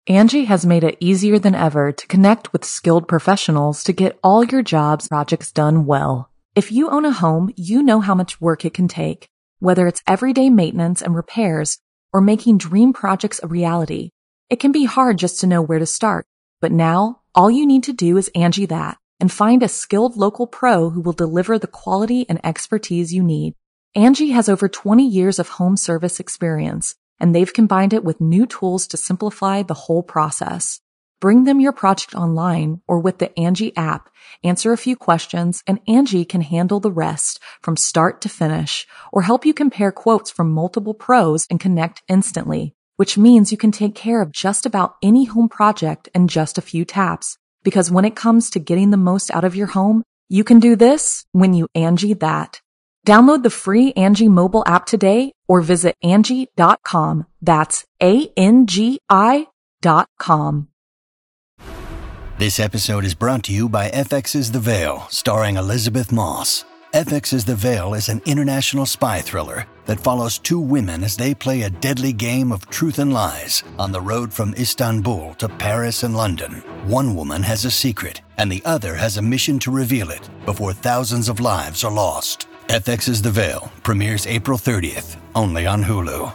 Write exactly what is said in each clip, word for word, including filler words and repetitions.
Angie has made it easier than ever to connect with skilled professionals to get all your jobs projects done well. If you own a home, you know how much work it can take, whether it's everyday maintenance and repairs or making dream projects a reality. It can be hard just to know where to start, but now all you need to do is Angie that and find a skilled local pro who will deliver the quality and expertise you need. Angie has over twenty years of home service experience, and they've combined it with new tools to simplify the whole process. Bring them your project online or with the Angie app, answer a few questions, and Angie can handle the rest from start to finish or help you compare quotes from multiple pros and connect instantly, which means you can take care of just about any home project in just a few taps. Because when it comes to getting the most out of your home, you can do this when you Angie that. Download the free Angie mobile app today or visit Angie dot com. That's A N G I dot com. This episode is brought to you by F X's The Veil, starring Elizabeth Moss. F X's The Veil is an international spy thriller that follows two women as they play a deadly game of truth and lies on the road from Istanbul to Paris and London. One woman has a secret, and the other has a mission to reveal it before thousands of lives are lost. F X's The Veil premieres April thirtieth, only on Hulu.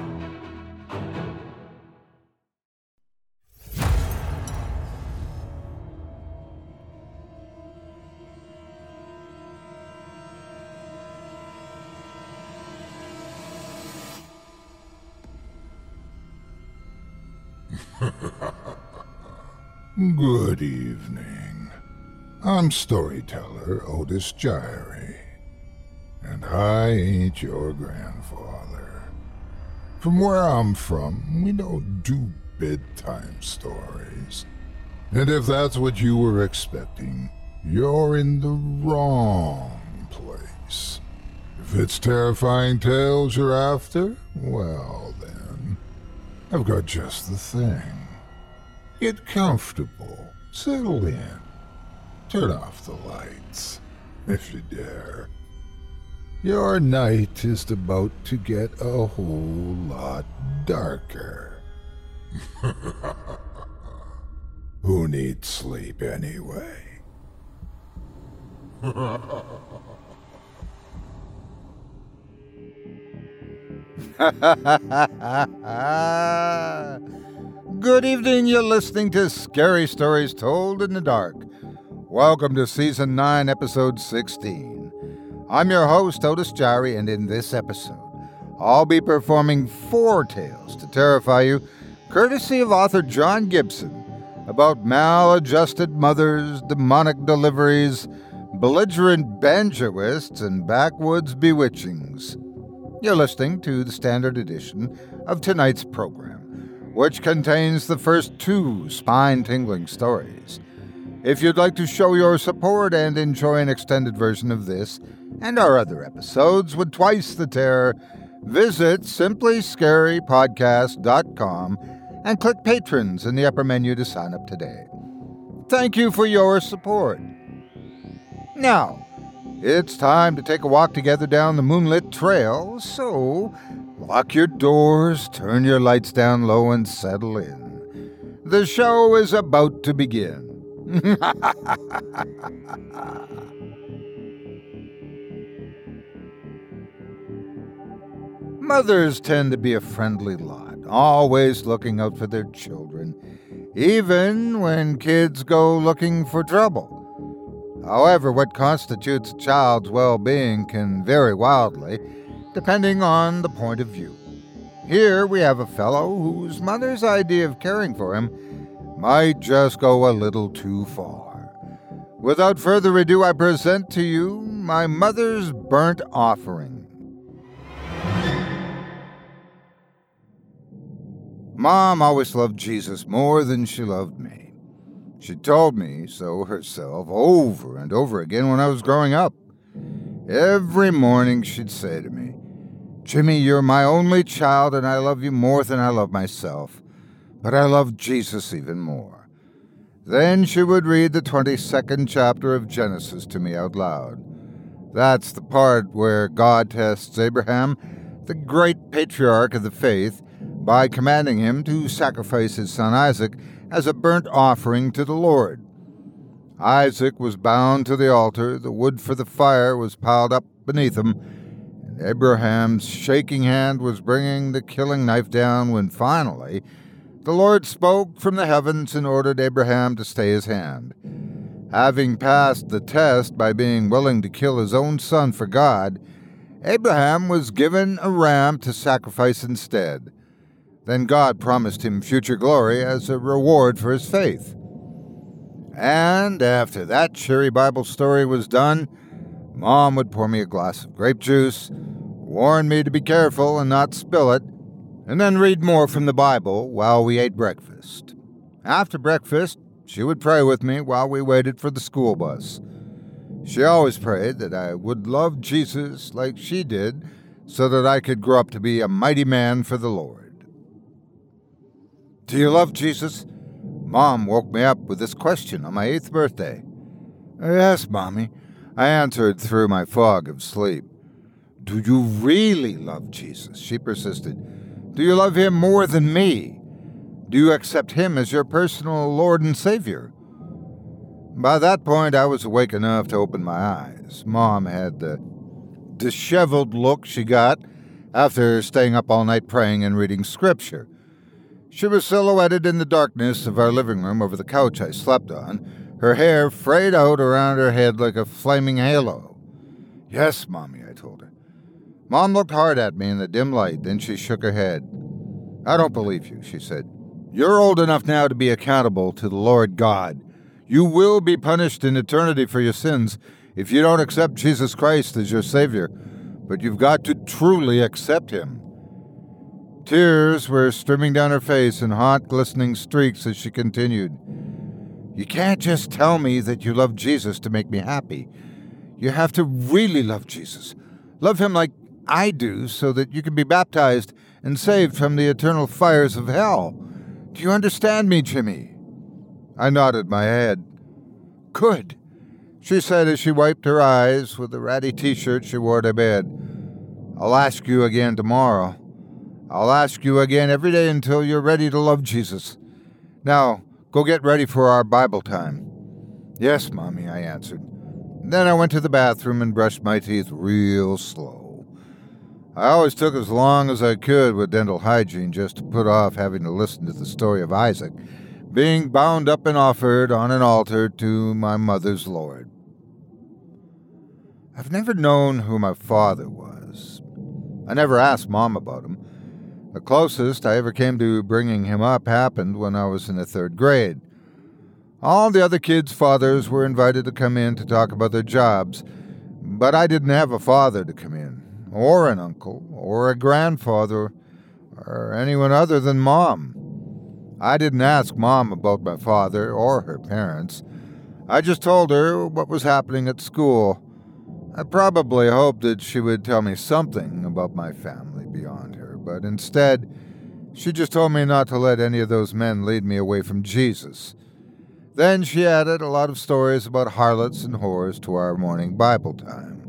Good evening. I'm storyteller Otis Gyrie, and I ain't your grandfather. From where I'm from, we don't do bedtime stories. And if that's what you were expecting, you're in the wrong place. If it's terrifying tales you're after, well then, I've got just the thing. Get comfortable, settle in, turn off the lights, if you dare. Your night is about to get a whole lot darker. Who needs sleep anyway? Good evening, you're listening to Scary Stories Told in the Dark. Welcome to Season nine, Episode sixteen. I'm your host, Otis Gyrie, and in this episode, I'll be performing four tales to terrify you, courtesy of author John Gibson, about maladjusted mothers, demonic deliveries, belligerent banjoists, and backwoods bewitchings. You're listening to the standard edition of tonight's program, which contains the first two spine-tingling stories. If you'd like to show your support and enjoy an extended version of this and our other episodes with twice the terror, visit simply scary podcast dot com and click Patrons in the upper menu to sign up today. Thank you for your support. Now, it's time to take a walk together down the moonlit trail, so lock your doors, turn your lights down low, and settle in. The show is about to begin. Mothers tend to be a friendly lot, always looking out for their children, even when kids go looking for trouble. However, what constitutes a child's well-being can vary wildly, depending on the point of view. Here we have a fellow whose mother's idea of caring for him might just go a little too far. Without further ado, I present to you my mother's burnt offering. Mom always loved Jesus more than she loved me. She told me so herself over and over again when I was growing up. Every morning she'd say to me, "Jimmy, you're my only child and I love you more than I love myself, but I love Jesus even more." Then she would read the twenty-second chapter of Genesis to me out loud. That's the part where God tests Abraham, the great patriarch of the faith, by commanding him to sacrifice his son Isaac as a burnt offering to the Lord. Isaac was bound to the altar, the wood for the fire was piled up beneath him, and Abraham's shaking hand was bringing the killing knife down when finally the Lord spoke from the heavens and ordered Abraham to stay his hand. Having passed the test by being willing to kill his own son for God, Abraham was given a ram to sacrifice instead. Then God promised him future glory as a reward for his faith. And after that cheery Bible story was done, Mom would pour me a glass of grape juice, warn me to be careful and not spill it, and then read more from the Bible while we ate breakfast. After breakfast, she would pray with me while we waited for the school bus. She always prayed that I would love Jesus like she did so that I could grow up to be a mighty man for the Lord. Do you love Jesus? Mom woke me up with this question on my eighth birthday. Yes, Mommy, I answered through my fog of sleep. Do you really love Jesus? She persisted. Do you love him more than me? Do you accept him as your personal Lord and Savior? By that point, I was awake enough to open my eyes. Mom had the disheveled look she got after staying up all night praying and reading scripture. She was silhouetted in the darkness of our living room over the couch I slept on, her hair frayed out around her head like a flaming halo. Yes, Mommy, I told her. Mom looked hard at me in the dim light, then she shook her head. I don't believe you, she said. You're old enough now to be accountable to the Lord God. You will be punished in eternity for your sins if you don't accept Jesus Christ as your Savior, but you've got to truly accept him. Tears were streaming down her face in hot, glistening streaks as she continued. You can't just tell me that you love Jesus to make me happy. You have to really love Jesus. Love him like I do so that you can be baptized and saved from the eternal fires of hell. Do you understand me, Jimmy? I nodded my head. Good, she said as she wiped her eyes with the ratty t-shirt she wore to bed. I'll ask you again tomorrow. I'll ask you again every day until you're ready to love Jesus. Now, go get ready for our Bible time. Yes, Mommy, I answered. Then I went to the bathroom and brushed my teeth real slow. I always took as long as I could with dental hygiene just to put off having to listen to the story of Isaac being bound up and offered on an altar to my mother's Lord. I've never known who my father was. I never asked Mom about him. The closest I ever came to bringing him up happened when I was in the third grade. All the other kids' fathers were invited to come in to talk about their jobs, but I didn't have a father to come in, or an uncle, or a grandfather, or anyone other than Mom. I didn't ask Mom about my father or her parents. I just told her what was happening at school. I probably hoped that she would tell me something about my family beyond her, but instead, she just told me not to let any of those men lead me away from Jesus. Then she added a lot of stories about harlots and whores to our morning Bible time.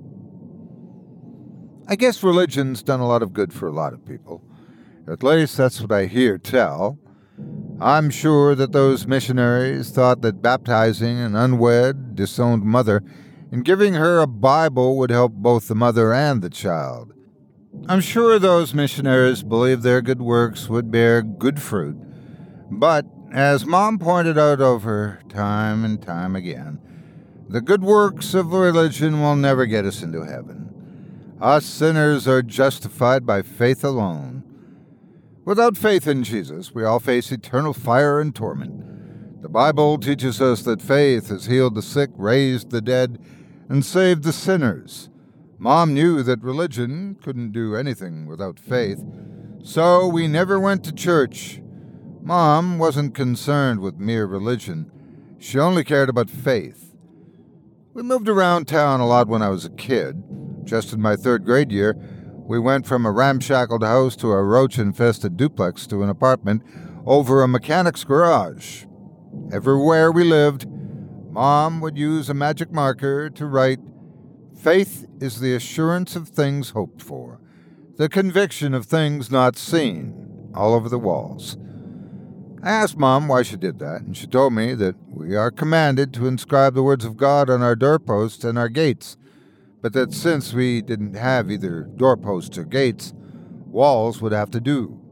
I guess religion's done a lot of good for a lot of people. At least that's what I hear tell. I'm sure that those missionaries thought that baptizing an unwed, disowned mother and giving her a Bible would help both the mother and the child. I'm sure those missionaries believed their good works would bear good fruit. But, as Mom pointed out over time and time again, the good works of religion will never get us into heaven. Us sinners are justified by faith alone. Without faith in Jesus, we all face eternal fire and torment. The Bible teaches us that faith has healed the sick, raised the dead, and saved the sinners. Mom knew that religion couldn't do anything without faith, so we never went to church. Mom wasn't concerned with mere religion. She only cared about faith. We moved around town a lot when I was a kid. Just in my third grade year, we went from a ramshackled house to a roach-infested duplex to an apartment over a mechanic's garage. Everywhere we lived, Mom would use a magic marker to write, "Faith is the assurance of things hoped for, the conviction of things not seen." all over the walls. I asked Mom why she did that, and she told me that we are commanded to inscribe the words of God on our doorposts and our gates, but that since we didn't have either doorposts or gates, walls would have to do.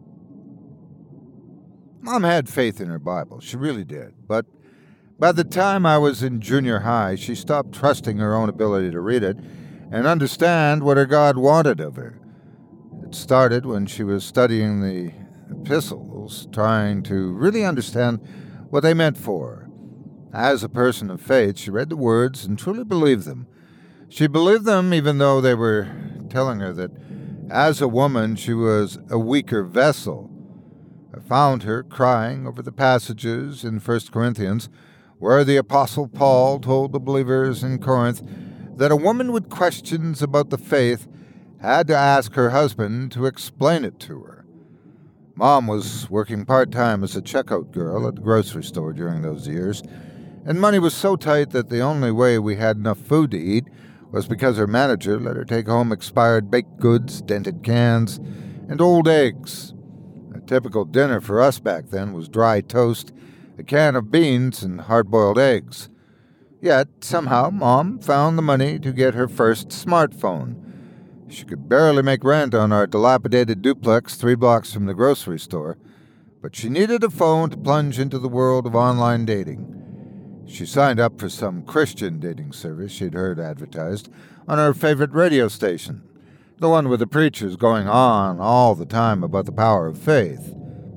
Mom had faith in her Bible, she really did, but by the time I was in junior high, she stopped trusting her own ability to read it and understand what her God wanted of her. It started when she was studying the epistles, trying to really understand what they meant for her. As a person of faith, she read the words and truly believed them. She believed them even though they were telling her that as a woman she was a weaker vessel. I found her crying over the passages in First Corinthians where the Apostle Paul told the believers in Corinth that a woman with questions about the faith had to ask her husband to explain it to her. Mom was working part-time as a checkout girl at the grocery store during those years, and money was so tight that the only way we had enough food to eat was because her manager let her take home expired baked goods, dented cans, and old eggs. A typical dinner for us back then was dry toast, a can of beans, and hard-boiled eggs. Yet, somehow, Mom found the money to get her first smartphone. She could barely make rent on our dilapidated duplex three blocks from the grocery store, but she needed a phone to plunge into the world of online dating. She signed up for some Christian dating service she'd heard advertised on her favorite radio station, the one with the preachers going on all the time about the power of faith.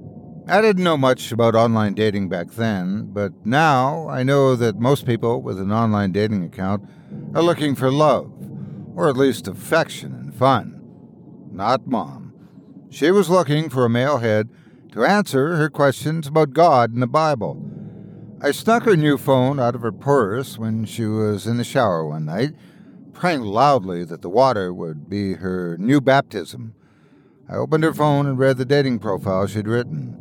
I didn't know much about online dating back then, but now I know that most people with an online dating account are looking for love, or at least affection and fun. Not Mom. She was looking for a male head to answer her questions about God and the Bible. I snuck her new phone out of her purse when she was in the shower one night, praying loudly that the water would be her new baptism. I opened her phone and read the dating profile she'd written.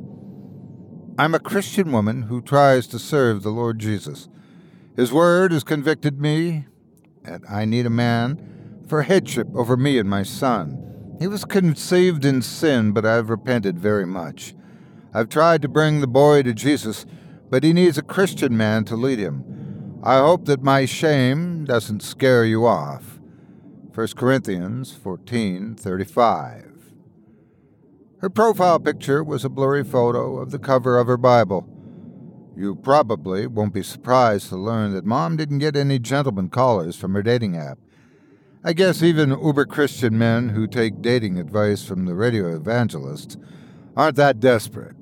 I'm a Christian woman who tries to serve the Lord Jesus. His word has convicted me, and I need a man for headship over me and my son. He was conceived in sin, but I've repented very much. I've tried to bring the boy to Jesus, but he needs a Christian man to lead him. I hope that my shame doesn't scare you off. First Corinthians fourteen thirty-five. Her profile picture was a blurry photo of the cover of her Bible. You probably won't be surprised to learn that Mom didn't get any gentleman callers from her dating app. I guess even uber-Christian men who take dating advice from the radio evangelists aren't that desperate.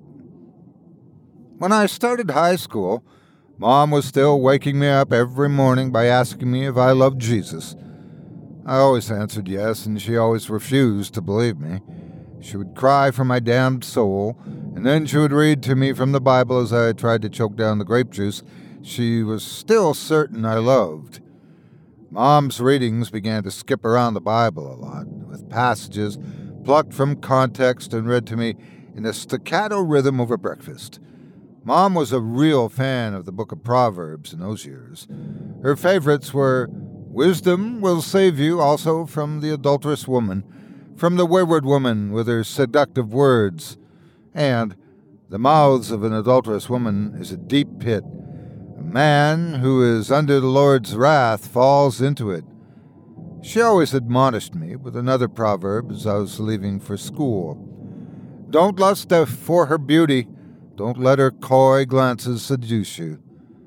When I started high school, Mom was still waking me up every morning by asking me if I loved Jesus. I always answered yes, and she always refused to believe me. She would cry for my damned soul, and then she would read to me from the Bible as I tried to choke down the grape juice she was still certain I loved. Mom's readings began to skip around the Bible a lot, with passages plucked from context and read to me in a staccato rhythm over breakfast. Mom was a real fan of the book of Proverbs in those years. Her favorites were Wisdom will save you also from the adulterous woman, from the wayward woman with her seductive words, and the mouths of an adulterous woman is a deep pit. A man who is under the Lord's wrath falls into it. She always admonished me with another proverb as I was leaving for school. Don't lust for her beauty. Don't let her coy glances seduce you.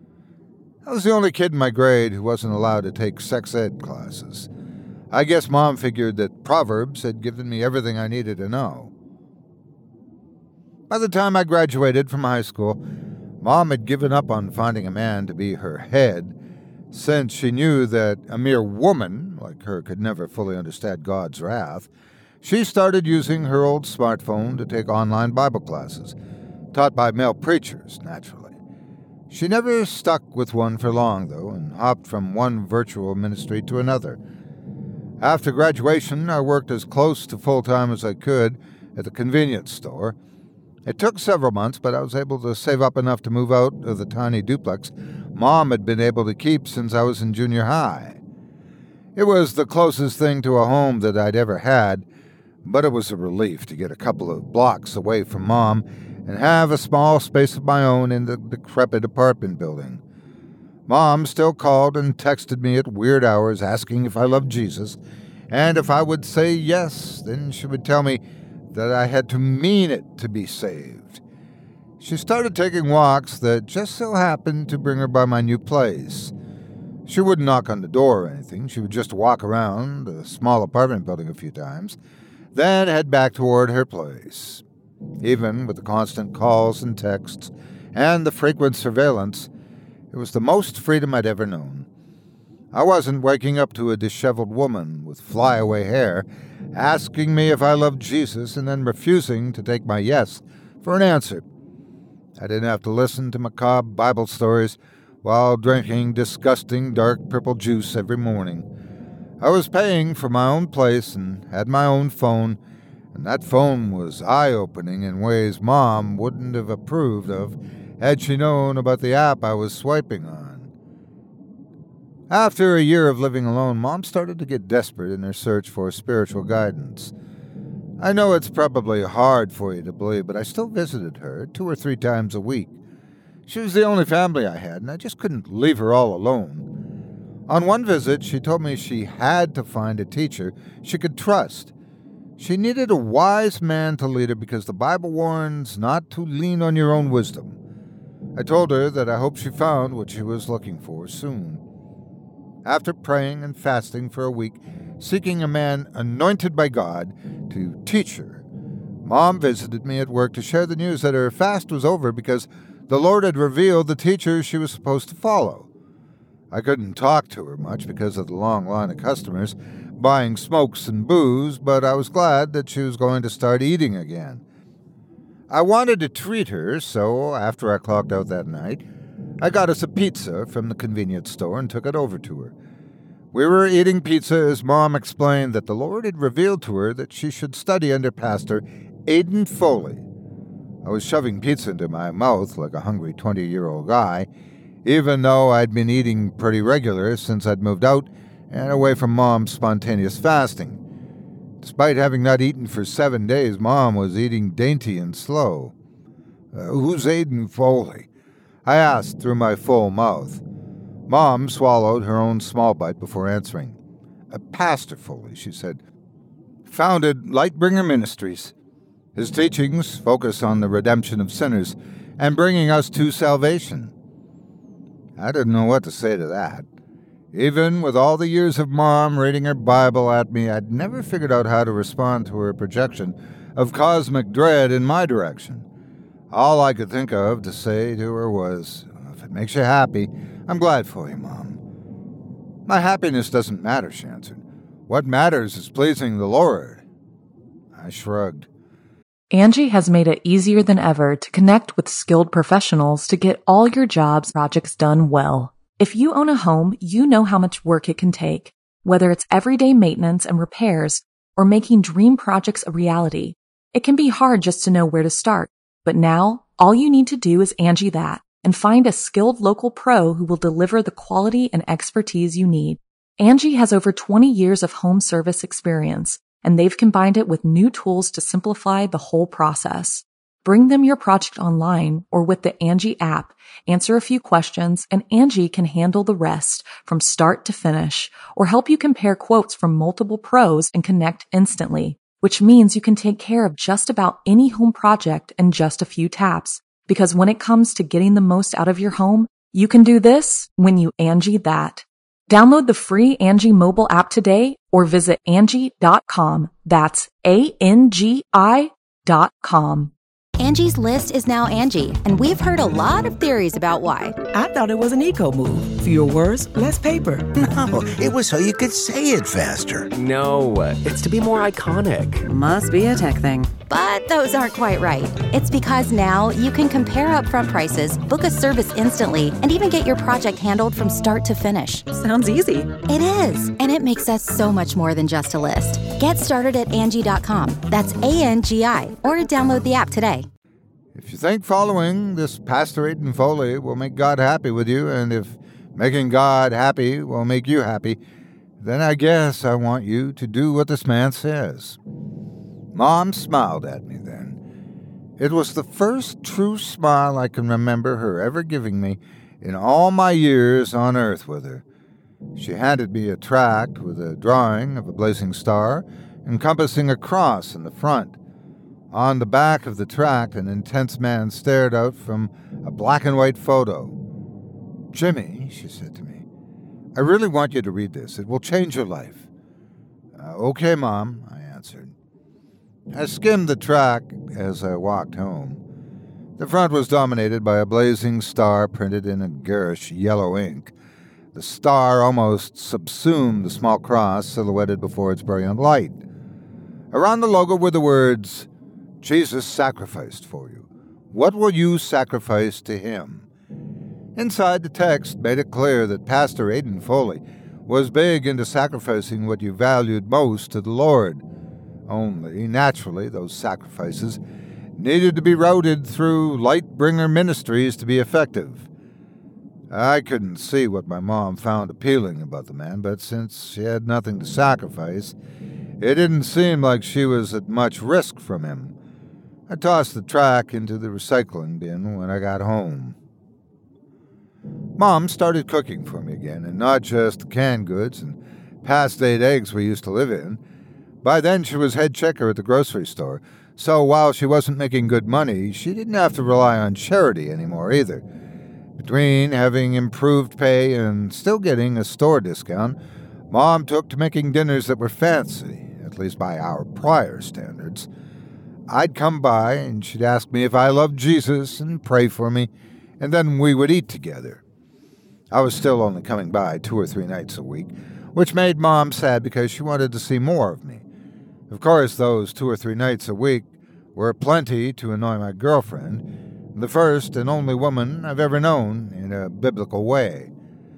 I was the only kid in my grade who wasn't allowed to take sex ed classes. I guess Mom figured that Proverbs had given me everything I needed to know. By the time I graduated from high school, Mom had given up on finding a man to be her head, since she knew that a mere woman like her could never fully understand God's wrath. She started using her old smartphone to take online Bible classes, taught by male preachers, naturally. She never stuck with one for long, though, and hopped from one virtual ministry to another. After graduation, I worked as close to full-time as I could at the convenience store. It took several months, but I was able to save up enough to move out of the tiny duplex Mom had been able to keep since I was in junior high. It was the closest thing to a home that I'd ever had, but it was a relief to get a couple of blocks away from Mom and have a small space of my own in the decrepit apartment building. Mom still called and texted me at weird hours asking if I loved Jesus, and if I would say yes, then she would tell me that I had to mean it to be saved. She started taking walks that just so happened to bring her by my new place. She wouldn't knock on the door or anything. She would just walk around the small apartment building a few times, then head back toward her place. Even with the constant calls and texts and the frequent surveillance, it was the most freedom I'd ever known. I wasn't waking up to a disheveled woman with flyaway hair asking me if I loved Jesus and then refusing to take my yes for an answer. I didn't have to listen to macabre Bible stories while drinking disgusting dark purple juice every morning. I was paying for my own place and had my own phone, and that phone was eye-opening in ways Mom wouldn't have approved of had she known about the app I was swiping on. After a year of living alone, Mom started to get desperate in her search for spiritual guidance. I know it's probably hard for you to believe, but I still visited her two or three times a week. She was the only family I had, and I just couldn't leave her all alone. On one visit, she told me she had to find a teacher she could trust. She needed a wise man to lead her because the Bible warns not to lean on your own wisdom. I told her that I hoped she found what she was looking for soon. After praying and fasting for a week, seeking a man anointed by God to teach her, Mom visited me at work to share the news that her fast was over because the Lord had revealed the teacher she was supposed to follow. I couldn't talk to her much because of the long line of customers buying smokes and booze, but I was glad that she was going to start eating again. I wanted to treat her, so after I clocked out that night, I got us a pizza from the convenience store and took it over to her. We were eating pizza as Mom explained that the Lord had revealed to her that she should study under Pastor Aidan Foley. I was shoving pizza into my mouth like a hungry twenty-year-old guy, even though I'd been eating pretty regular since I'd moved out and away from Mom's spontaneous fasting. Despite having not eaten for seven days, Mom was eating dainty and slow. Uh, who's Aidan Foley? I asked through my full mouth. Mom swallowed her own small bite before answering. A Pastor Foley, she said, founded Lightbringer Ministries. His teachings focus on the redemption of sinners and bringing us to salvation. I didn't know what to say to that. Even with all the years of Mom reading her Bible at me, I'd never figured out how to respond to her projection of cosmic dread in my direction. All I could think of to say to her was, if it makes you happy, I'm glad for you, Mom. My happiness doesn't matter, she answered. What matters is pleasing the Lord. I shrugged. Angie has made it easier than ever to connect with skilled professionals to get all your jobs projects done well. If you own a home, you know how much work it can take, whether it's everyday maintenance and repairs or making dream projects a reality. It can be hard just to know where to start. But now, all you need to do is Angie that and find a skilled local pro who will deliver the quality and expertise you need. Angie has over twenty years of home service experience, and they've combined it with new tools to simplify the whole process. Bring them your project online or with the Angie app, answer a few questions, and Angie can handle the rest from start to finish or help you compare quotes from multiple pros and connect instantly, which means you can take care of just about any home project in just a few taps. Because when it comes to getting the most out of your home, you can do this when you Angie that. Download the free Angie mobile app today or visit Angie dot com. That's A N G I dot com. Angie's List is now Angie, and we've heard a lot of theories about why. I thought it was an eco move. Fewer words, less paper. No, it was so you could say it faster. No, it's to be more iconic. Must be a tech thing. But those aren't quite right. It's because now you can compare upfront prices, book a service instantly, and even get your project handled from start to finish. Sounds easy. It is, and it makes us so much more than just a list. Get started at Angie dot com. That's A N G I, or download the app today. If you think following this Pastor Aidan Foley will make God happy with you, and if making God happy will make you happy, then I guess I want you to do what this man says. Mom smiled at me then. It was the first true smile I can remember her ever giving me in all my years on Earth with her. She handed me a tract with a drawing of a blazing star encompassing a cross in the front. On the back of the tract, an intense man stared out from a black and white photo. "Jimmy," she said to me, "I really want you to read this. It will change your life." Uh, okay, Mom, I answered. I skimmed the tract as I walked home. The front was dominated by a blazing star printed in a garish yellow ink. The star almost subsumed the small cross silhouetted before its brilliant light. Around the logo were the words, "Jesus sacrificed for you. What will you sacrifice to him?" Inside, the text made it clear that Pastor Aidan Foley was big into sacrificing what you valued most to the Lord. Only, naturally, those sacrifices needed to be routed through Lightbringer Ministries to be effective. I couldn't see what my mom found appealing about the man, but since she had nothing to sacrifice, it didn't seem like she was at much risk from him. I tossed the tract into the recycling bin when I got home. Mom started cooking for me again, and not just canned goods and past-date eggs we used to live in. By then she was head checker at the grocery store, so while she wasn't making good money, she didn't have to rely on charity anymore either. Between having improved pay and still getting a store discount, Mom took to making dinners that were fancy, at least by our prior standards. I'd come by, and she'd ask me if I loved Jesus and pray for me, and then we would eat together. I was still only coming by two or three nights a week, which made Mom sad because she wanted to see more of me. Of course, those two or three nights a week were plenty to annoy my girlfriend, the first and only woman I've ever known in a biblical way.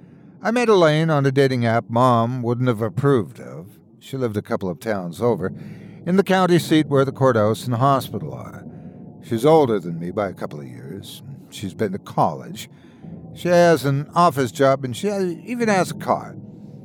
I met Elaine on a dating app Mom wouldn't have approved of. She lived a couple of towns over, in the county seat where the courthouse and hospital are. She's older than me by a couple of years. She's been to college. She has an office job, and she even has a car.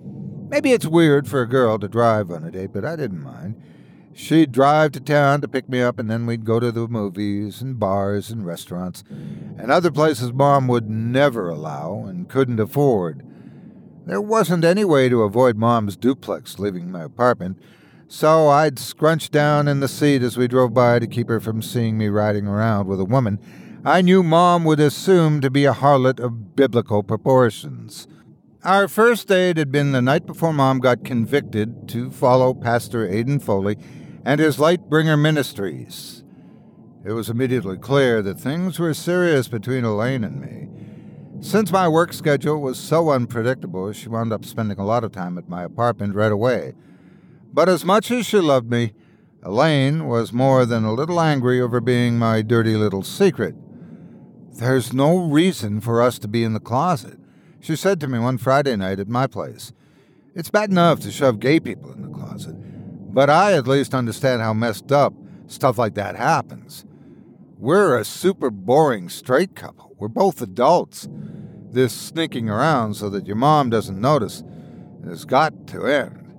Maybe it's weird for a girl to drive on a date, but I didn't mind. She'd drive to town to pick me up, and then we'd go to the movies and bars and restaurants and other places Mom would never allow and couldn't afford. There wasn't any way to avoid Mom's duplex leaving my apartment, so I'd scrunch down in the seat as we drove by to keep her from seeing me riding around with a woman I knew Mom would assume to be a harlot of biblical proportions. Our first date had been the night before Mom got convicted to follow Pastor Aidan Foley and his Lightbringer Ministries. It was immediately clear that things were serious between Elaine and me. Since my work schedule was so unpredictable, she wound up spending a lot of time at my apartment right away. But as much as she loved me, Elaine was more than a little angry over being my dirty little secret. "There's no reason for us to be in the closet," she said to me one Friday night at my place. "It's bad enough to shove gay people in the closet, but I at least understand how messed up stuff like that happens. We're a super boring straight couple. We're both adults. This sneaking around so that your mom doesn't notice has got to end."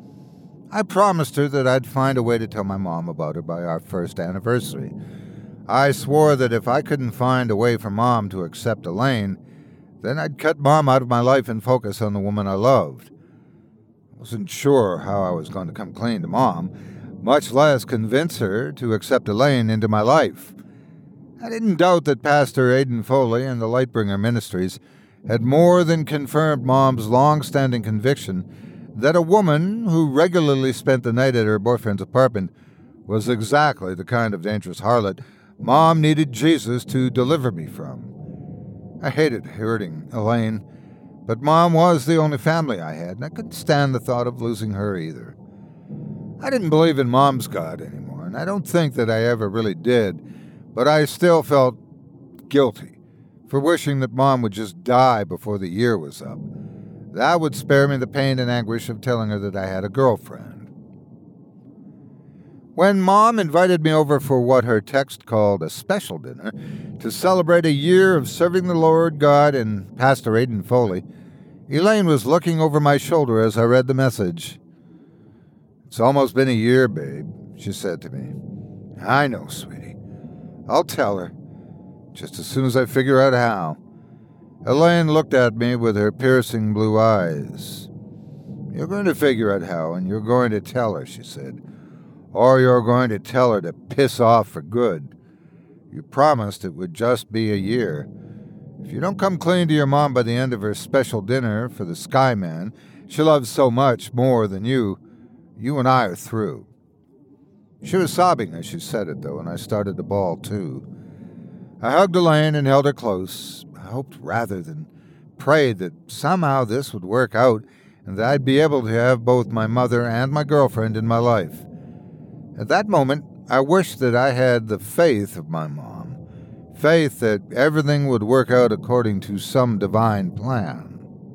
I promised her that I'd find a way to tell my mom about her by our first anniversary. I swore that if I couldn't find a way for Mom to accept Elaine, then I'd cut Mom out of my life and focus on the woman I loved. I wasn't sure how I was going to come clean to Mom, much less convince her to accept Elaine into my life. I didn't doubt that Pastor Aidan Foley and the Lightbringer Ministries had more than confirmed Mom's long-standing conviction that a woman who regularly spent the night at her boyfriend's apartment was exactly the kind of dangerous harlot Mom needed Jesus to deliver me from. I hated hurting Elaine, but Mom was the only family I had, and I couldn't stand the thought of losing her either. I didn't believe in Mom's God anymore, and I don't think that I ever really did, but I still felt guilty for wishing that Mom would just die before the year was up. That would spare me the pain and anguish of telling her that I had a girlfriend. When Mom invited me over for what her text called a special dinner to celebrate a year of serving the Lord God and Pastor Aidan Foley, Elaine was looking over my shoulder as I read the message. "It's almost been a year, babe," she said to me. I know, sweetie. I'll tell her, just as soon as I figure out how. Elaine looked at me with her piercing blue eyes. You're going to figure out how, and you're going to tell her, she said. Or you're going to tell her to piss off for good. You promised it would just be a year. If you don't come clean to your mom by the end of her special dinner for the Skyman she loves so much more than you, you and I are through. She was sobbing as she said it, though, and I started to bawl, too. I hugged Elaine and held her close. I hoped rather than prayed that somehow this would work out and that I'd be able to have both my mother and my girlfriend in my life. At that moment, I wished that I had the faith of my mom, faith that everything would work out according to some divine plan.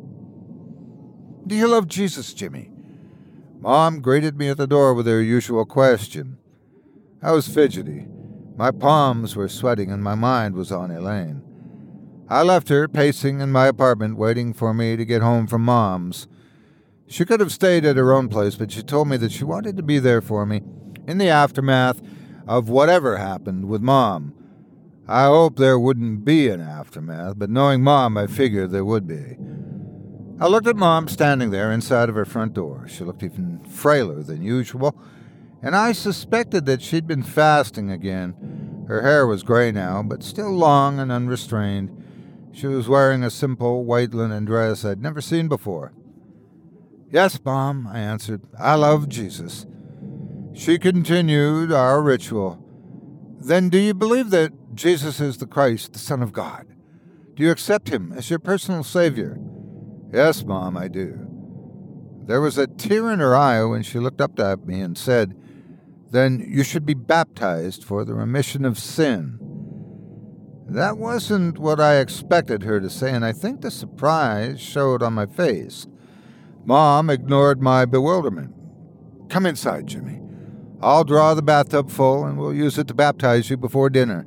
Do you love Jesus, Jimmy? Mom greeted me at the door with her usual question. I was fidgety. My palms were sweating and my mind was on Elaine. I left her pacing in my apartment waiting for me to get home from Mom's. She could have stayed at her own place, but she told me that she wanted to be there for me in the aftermath of whatever happened with Mom. I hoped there wouldn't be an aftermath, but knowing Mom, I figured there would be. I looked at Mom standing there inside of her front door. She looked even frailer than usual, and I suspected that she'd been fasting again. Her hair was gray now, but still long and unrestrained. She was wearing a simple white linen dress I'd never seen before. Yes, Mom, I answered. I love Jesus. She continued our ritual. Then do you believe that Jesus is the Christ, the Son of God? Do you accept him as your personal Savior? Yes, Mom, I do. There was a tear in her eye when she looked up at me and said, Then you should be baptized for the remission of sin. That wasn't what I expected her to say, and I think the surprise showed on my face. Mom ignored my bewilderment. Come inside, Jimmy. I'll draw the bathtub full, and we'll use it to baptize you before dinner.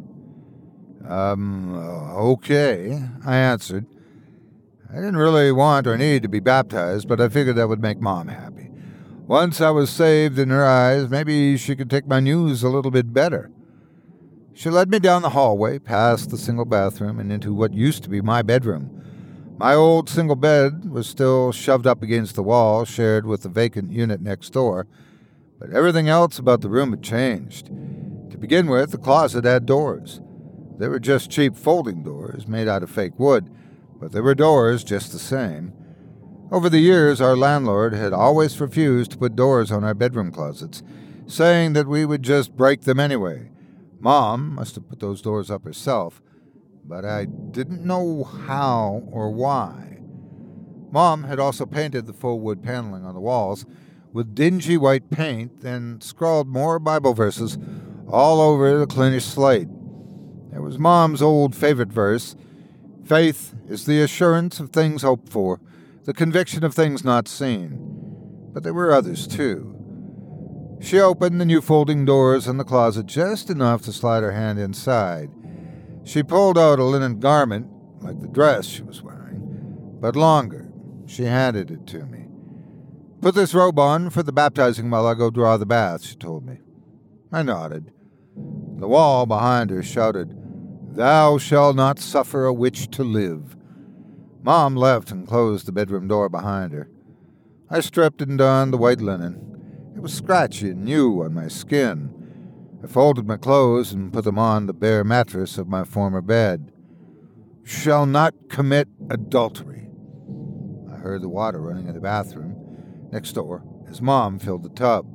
Um, okay, I answered. I didn't really want or need to be baptized, but I figured that would make Mom happy. Once I was saved in her eyes, maybe she could take my news a little bit better. She led me down the hallway, past the single bathroom, and into what used to be my bedroom. My old single bed was still shoved up against the wall, shared with the vacant unit next door, but everything else about the room had changed. To begin with, the closet had doors. They were just cheap folding doors made out of fake wood, but they were doors just the same. Over the years, our landlord had always refused to put doors on our bedroom closets, saying that we would just break them anyway. Mom must have put those doors up herself, but I didn't know how or why. Mom had also painted the faux wood paneling on the walls with dingy white paint, then scrawled more Bible verses all over the cleanish slate. There was Mom's old favorite verse, Faith is the assurance of things hoped for, the conviction of things not seen. But there were others, too. She opened the new folding doors in the closet just enough to slide her hand inside. She pulled out a linen garment, like the dress she was wearing, but longer. She handed it to me. Put this robe on for the baptizing while I go draw the bath, she told me. I nodded. The wall behind her shouted, Thou shalt not suffer a witch to live. Mom left and closed the bedroom door behind her. I stripped and donned the white linen. It was scratchy and new on my skin. I folded my clothes and put them on the bare mattress of my former bed. Shall not commit adultery. I heard the water running in the bathroom next door as Mom filled the tub.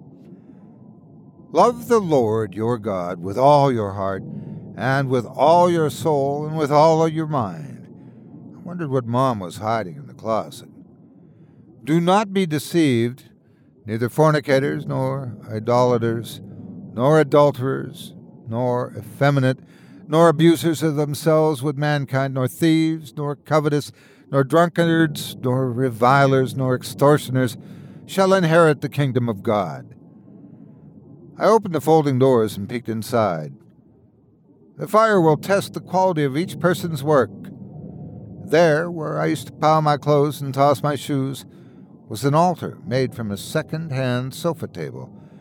Love the Lord your God with all your heart, and with all your soul, and with all of your mind. I wondered what Mom was hiding in the closet. Do not be deceived, neither fornicators, nor idolaters, nor adulterers, nor effeminate, nor abusers of themselves with mankind, nor thieves, nor covetous, nor drunkards, nor revilers, nor extortioners, shall inherit the kingdom of God. I opened the folding doors and peeked inside. The fire will test the quality of each person's work. There, where I used to pile my clothes and toss my shoes, was an altar made from a second-hand sofa table.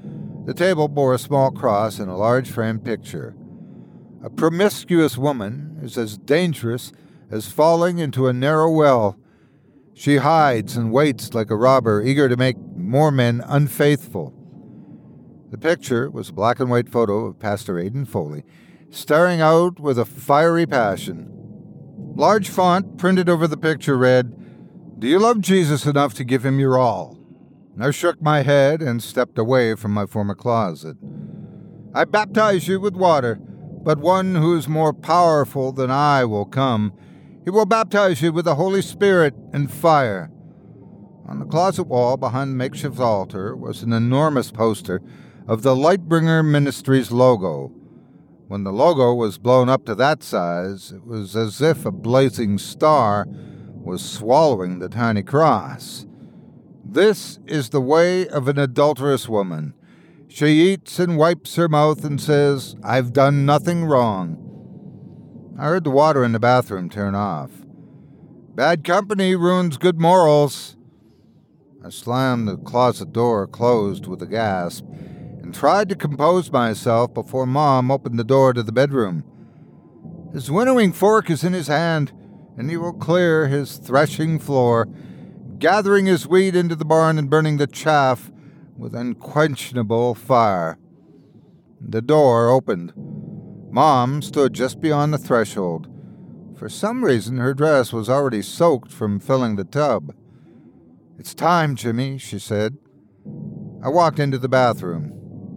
The table bore a small cross and a large framed picture. A promiscuous woman is as dangerous as falling into a narrow well. She hides and waits like a robber, eager to make more men unfaithful. The picture was a black and white photo of Pastor Aidan Foley, staring out with a fiery passion. Large font printed over the picture read, "Do you love Jesus enough to give him your all?" I shook my head and stepped away from my former closet. "I baptize you with water, but one who is more powerful than I will come. He will baptize you with the Holy Spirit and fire." On the closet wall behind the makeshift altar was an enormous poster of the Lightbringer Ministries logo. When the logo was blown up to that size, it was as if a blazing star was swallowing the tiny cross. This is the way of an adulterous woman. She eats and wipes her mouth and says, "I've done nothing wrong." I heard the water in the bathroom turn off. Bad company ruins good morals. I slammed the closet door closed with a gasp and tried to compose myself before Mom opened the door to the bedroom. His winnowing fork is in his hand, and he will clear his threshing floor, gathering his wheat into the barn and burning the chaff with unquenchable fire. The door opened. Mom stood just beyond the threshold. For some reason, her dress was already soaked from filling the tub. "It's time, Jimmy," she said. I walked into the bathroom.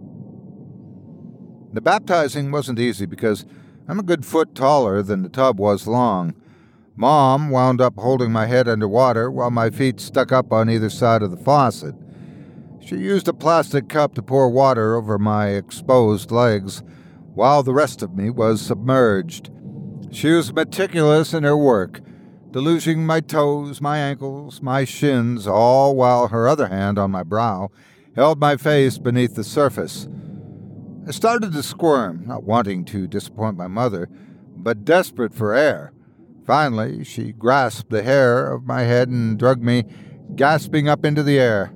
The baptizing wasn't easy because I'm a good foot taller than the tub was long. Mom wound up holding my head under water while my feet stuck up on either side of the faucet. She used a plastic cup to pour water over my exposed legs, while the rest of me was submerged. She was meticulous in her work, deluging my toes, my ankles, my shins, all while her other hand on my brow held my face beneath the surface. I started to squirm, not wanting to disappoint my mother, but desperate for air. Finally, she grasped the hair of my head and dragged me, gasping up into the air.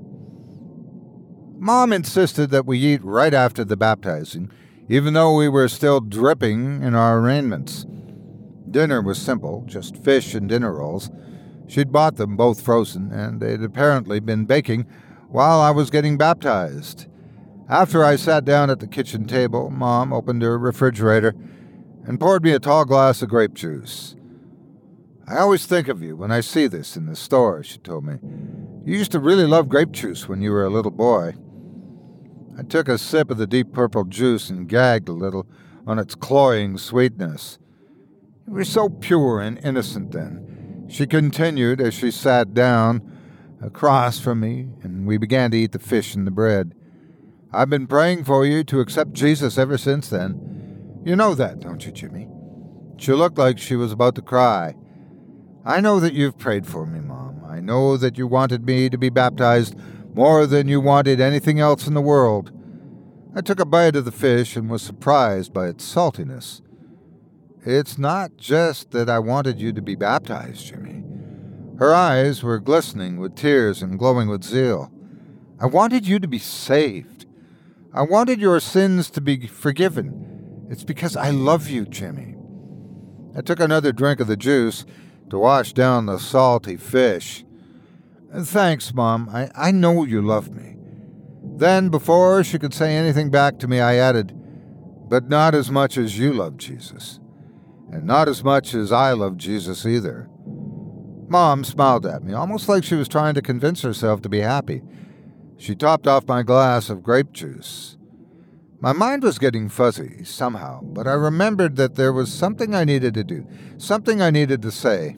Mom insisted that we eat right after the baptizing, even though we were still dripping in our raiments. Dinner was simple, just fish and dinner rolls. She'd bought them both frozen, and they'd apparently been baking while I was getting baptized. After I sat down at the kitchen table, Mom opened her refrigerator and poured me a tall glass of grape juice. "I always think of you when I see this in the store," she told me. "You used to really love grape juice when you were a little boy." I took a sip of the deep purple juice and gagged a little on its cloying sweetness. "You were so pure and innocent then," she continued as she sat down across from me, and we began to eat the fish and the bread. "I've been praying for you to accept Jesus ever since then. You know that, don't you, Jimmy?" She looked like she was about to cry. "I know that you've prayed for me, Mom. I know that you wanted me to be baptized more than you wanted anything else in the world." I took a bite of the fish and was surprised by its saltiness. "It's not just that I wanted you to be baptized, Jimmy." Her eyes were glistening with tears and glowing with zeal. "I wanted you to be saved. I wanted your sins to be forgiven. It's because I love you, Jimmy." I took another drink of the juice to wash down the salty fish. "Thanks, Mom. I, I know you love me." Then, before she could say anything back to me, I added, "But not as much as you love Jesus. And not as much as I love Jesus either." Mom smiled at me, almost like she was trying to convince herself to be happy. She topped off my glass of grape juice. My mind was getting fuzzy, somehow, but I remembered that there was something I needed to do, something I needed to say.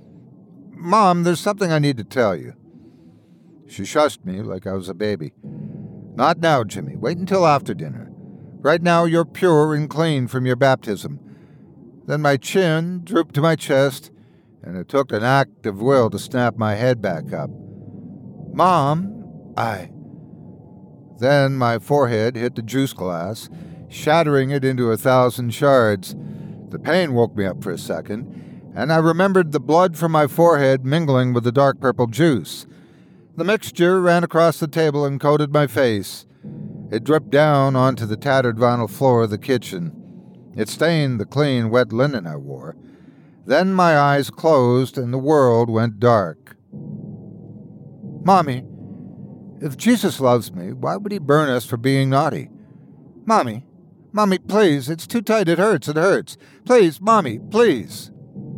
"Mom, there's something I need to tell you." She shushed me like I was a baby. "Not now, Jimmy. Wait until after dinner. Right now you're pure and clean from your baptism." Then my chin drooped to my chest, and it took an act of will to snap my head back up. "Mom, I..." Then my forehead hit the juice glass, shattering it into a thousand shards. The pain woke me up for a second, and I remembered the blood from my forehead mingling with the dark purple juice. The mixture ran across the table and coated my face. It dripped down onto the tattered vinyl floor of the kitchen. It stained the clean, wet linen I wore. Then my eyes closed and the world went dark. Mommy, if Jesus loves me, why would he burn us for being naughty? Mommy, Mommy, please, it's too tight, it hurts, it hurts. Please, Mommy, please.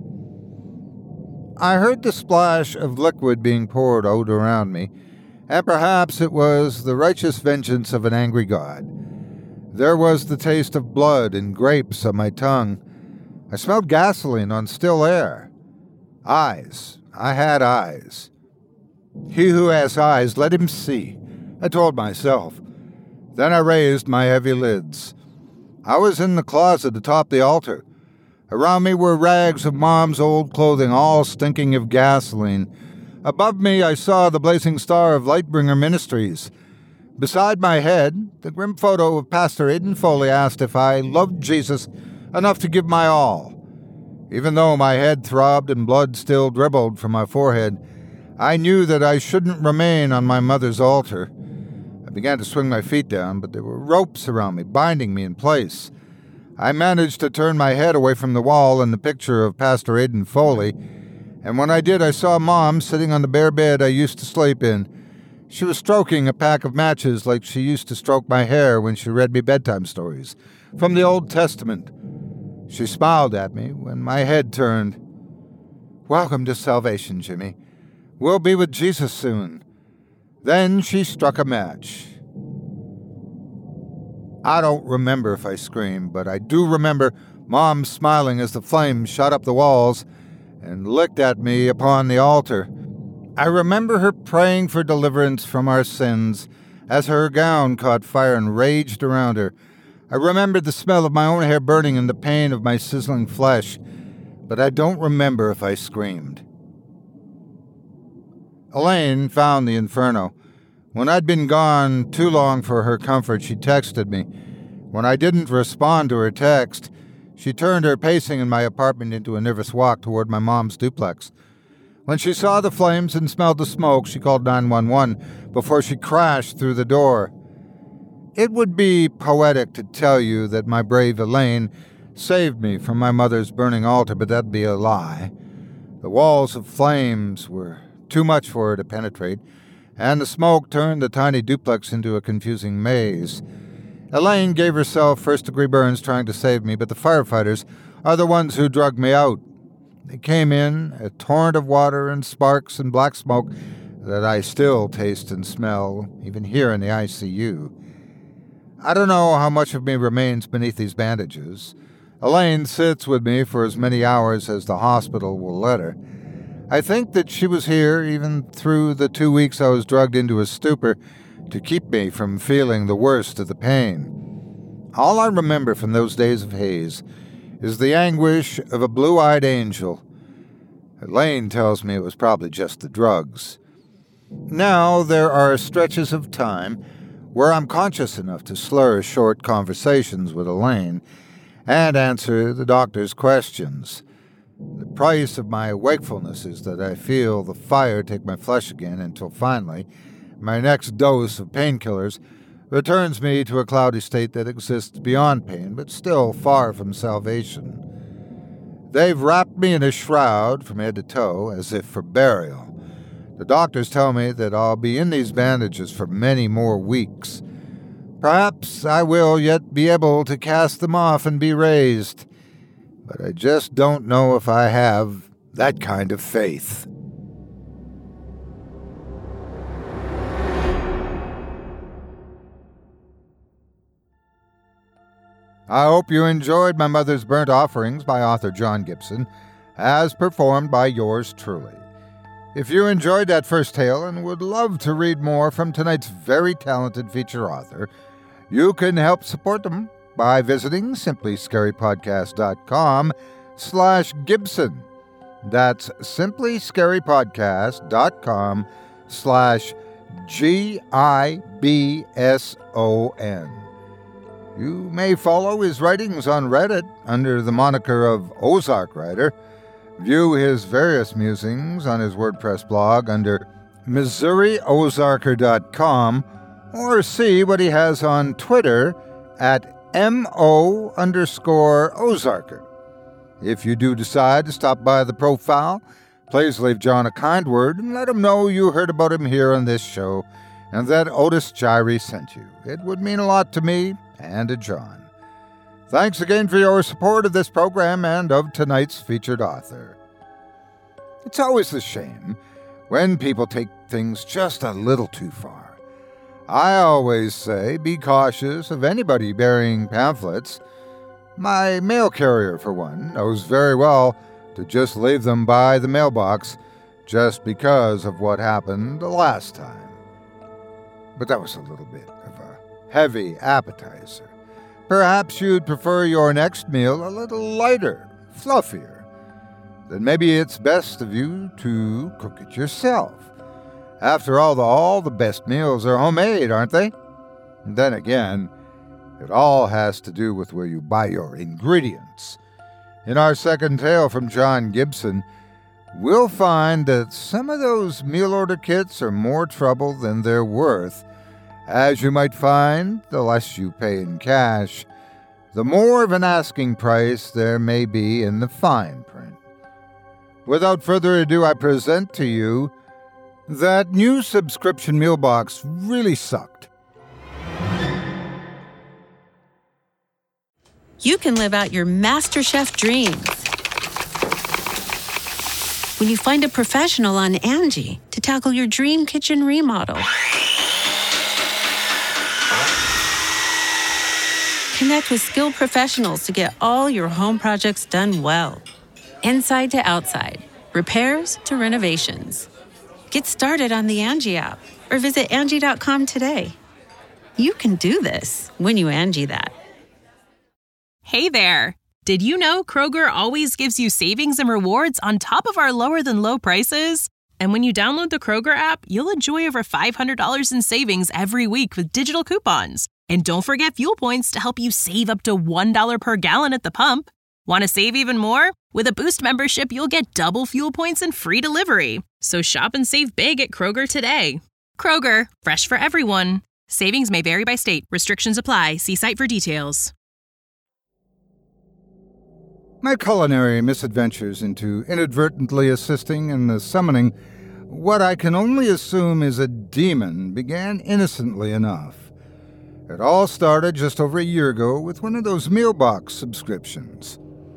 I heard the splash of liquid being poured out around me, and perhaps it was the righteous vengeance of an angry God. There was the taste of blood and grapes on my tongue. I smelled gasoline on still air. Eyes. I had eyes. He who has eyes, let him see, I told myself. Then I raised my heavy lids. I was in the closet atop the altar. Around me were rags of Mom's old clothing, all stinking of gasoline. Above me I saw the blazing star of Lightbringer Ministries. Beside my head, the grim photo of Pastor Aidan Foley asked if I loved Jesus enough to give my all. Even though my head throbbed and blood still dribbled from my forehead, I knew that I shouldn't remain on my mother's altar. I began to swing my feet down, but there were ropes around me, binding me in place. I managed to turn my head away from the wall and the picture of Pastor Aidan Foley, and when I did, I saw Mom sitting on the bare bed I used to sleep in. She was stroking a pack of matches like she used to stroke my hair when she read me bedtime stories from the Old Testament. She smiled at me when my head turned. Welcome to salvation, Jimmy. We'll be with Jesus soon. Then she struck a match. I don't remember if I screamed, but I do remember Mom smiling as the flames shot up the walls and licked at me upon the altar. I remember her praying for deliverance from our sins as her gown caught fire and raged around her. I remembered the smell of my own hair burning and the pain of my sizzling flesh, but I don't remember if I screamed. Elaine found the inferno. When I'd been gone too long for her comfort, she texted me. When I didn't respond to her text, she turned her pacing in my apartment into a nervous walk toward my mom's duplex. When she saw the flames and smelled the smoke, she called nine one one before she crashed through the door. It would be poetic to tell you that my brave Elaine saved me from my mother's burning altar, but that'd be a lie. The walls of flames were too much for her to penetrate, and the smoke turned the tiny duplex into a confusing maze. Elaine gave herself first-degree burns trying to save me, but the firefighters are the ones who drugged me out. They came in, a torrent of water and sparks and black smoke that I still taste and smell, even here in the I C U. I don't know how much of me remains beneath these bandages. Elaine sits with me for as many hours as the hospital will let her. I think that she was here even through the two weeks I was drugged into a stupor to keep me from feeling the worst of the pain. All I remember from those days of haze is the anguish of a blue-eyed angel. Elaine tells me it was probably just the drugs. Now there are stretches of time where I'm conscious enough to slur short conversations with Elaine and answer the doctor's questions. The price of my wakefulness is that I feel the fire take my flesh again until finally my next dose of painkillers returns me to a cloudy state that exists beyond pain, but still far from salvation. They've wrapped me in a shroud from head to toe, as if for burial. The doctors tell me that I'll be in these bandages for many more weeks. Perhaps I will yet be able to cast them off and be raised, but I just don't know if I have that kind of faith. I hope you enjoyed My Mother's Burnt Offerings by author John Gibson, as performed by yours truly. If you enjoyed that first tale and would love to read more from tonight's very talented feature author, you can help support them by visiting simplyscarypodcast.com slash Gibson. That's simplyscarypodcast.com slash G I B S O N. You may follow his writings on Reddit under the moniker of Ozark Writer, view his various musings on his WordPress blog under Missouri Ozarker dot com, or see what he has on Twitter at mo underscore Ozarker. If you do decide to stop by the profile, please leave John a kind word and let him know you heard about him here on this show and that Otis Jiry sent you. It would mean a lot to me and to John. Thanks again for your support of this program and of tonight's featured author. It's always a shame when people take things just a little too far. I always say be cautious of anybody bearing pamphlets. My mail carrier, for one, knows very well to just leave them by the mailbox just because of what happened the last time. But that was a little bit of a heavy appetizer. Perhaps you'd prefer your next meal a little lighter, fluffier. Then maybe it's best of you to cook it yourself. After all, the, all the best meals are homemade, aren't they? And then again, it all has to do with where you buy your ingredients. In our second tale from John Gibson, we'll find that some of those meal order kits are more trouble than they're worth. As you might find, the less you pay in cash, the more of an asking price there may be in the fine print. Without further ado, I present to you that new subscription meal box really sucked. You can live out your MasterChef dreams when you find a professional on Angie to tackle your dream kitchen remodel. Connect with skilled professionals to get all your home projects done well. Inside to outside, repairs to renovations. Get started on the Angie app or visit Angie dot com today. You can do this when you Angie that. Hey there! Did you know Kroger always gives you savings and rewards on top of our lower-than-low prices? And when you download the Kroger app, you'll enjoy over five hundred dollars in savings every week with digital coupons. And don't forget fuel points to help you save up to one dollar per gallon at the pump. Want to save even more? With a Boost membership, you'll get double fuel points and free delivery. So shop and save big at Kroger today. Kroger, fresh for everyone. Savings may vary by state. Restrictions apply. See site for details. My culinary misadventures into inadvertently assisting in the summoning what I can only assume is a demon began innocently enough. It all started just over a year ago with one of those meal box subscriptions.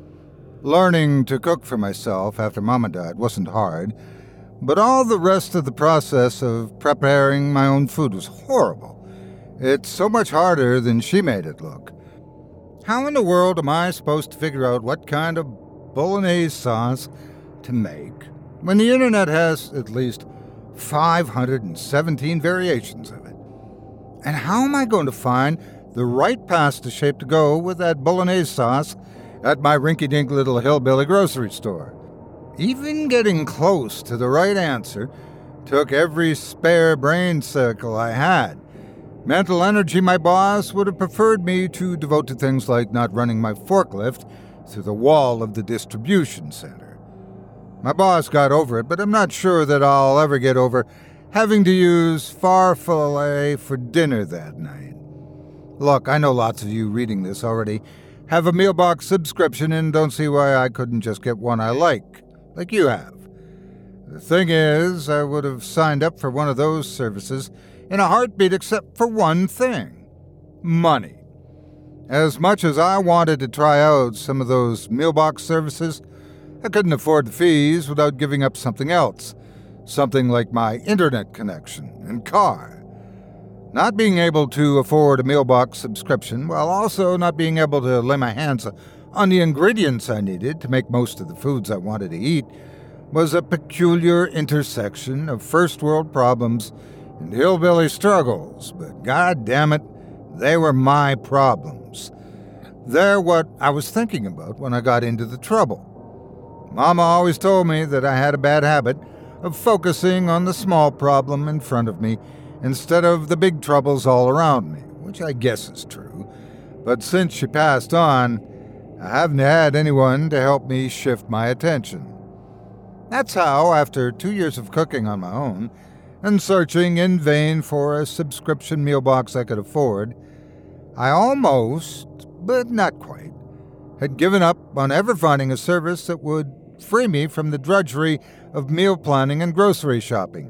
Learning to cook for myself after Mama died wasn't hard, but all the rest of the process of preparing my own food was horrible. It's so much harder than she made it look. How in the world am I supposed to figure out what kind of bolognese sauce to make when the internet has at least five hundred seventeen variations of it? And how am I going to find the right pasta shape to go with that bolognese sauce at my rinky-dink little hillbilly grocery store? Even getting close to the right answer took every spare brain circle I had. Mental energy my boss would have preferred me to devote to things like not running my forklift through the wall of the distribution center. My boss got over it, but I'm not sure that I'll ever get over having to use farfalle for dinner that night. Look, I know lots of you reading this already have a meal box subscription and don't see why I couldn't just get one I like, like you have. The thing is, I would have signed up for one of those services in a heartbeat except for one thing: money. As much as I wanted to try out some of those meal box services, I couldn't afford the fees without giving up something else, something like my internet connection and car. Not being able to afford a meal box subscription while also not being able to lay my hands on the ingredients I needed to make most of the foods I wanted to eat was a peculiar intersection of first world problems and hillbilly struggles, but god damn it, they were my problems. They're what I was thinking about when I got into the trouble. Mama always told me that I had a bad habit of focusing on the small problem in front of me instead of the big troubles all around me, which I guess is true. But since she passed on, I haven't had anyone to help me shift my attention. That's how, after two years of cooking on my own, and searching in vain for a subscription meal box I could afford, I almost, but not quite, had given up on ever finding a service that would free me from the drudgery of meal planning and grocery shopping.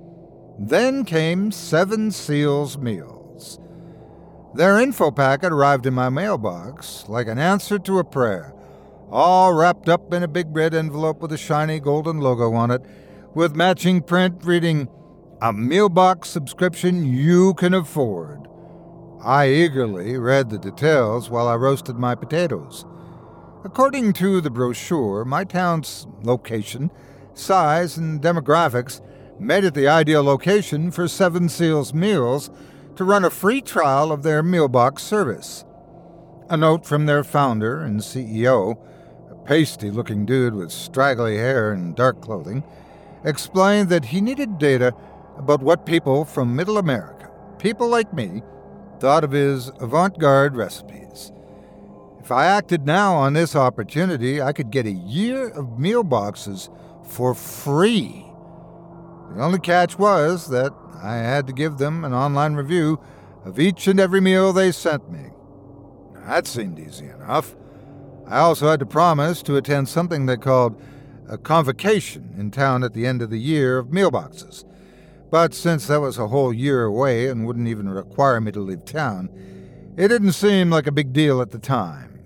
Then came Seven Seals Meals. Their info packet arrived in my mailbox like an answer to a prayer, all wrapped up in a big red envelope with a shiny golden logo on it, with matching print reading, "A meal box subscription you can afford." I eagerly read the details while I roasted my potatoes. According to the brochure, my town's location, size, and demographics made it the ideal location for Seven Seals Meals to run a free trial of their mealbox service. A note from their founder and C E O, a pasty-looking dude with straggly hair and dark clothing, explained that he needed data about what people from Middle America, people like me, thought of his avant-garde recipes. If I acted now on this opportunity, I could get a year of meal boxes for free. The only catch was that I had to give them an online review of each and every meal they sent me. That seemed easy enough. I also had to promise to attend something they called a convocation in town at the end of the year of meal boxes. But since that was a whole year away and wouldn't even require me to leave town, it didn't seem like a big deal at the time.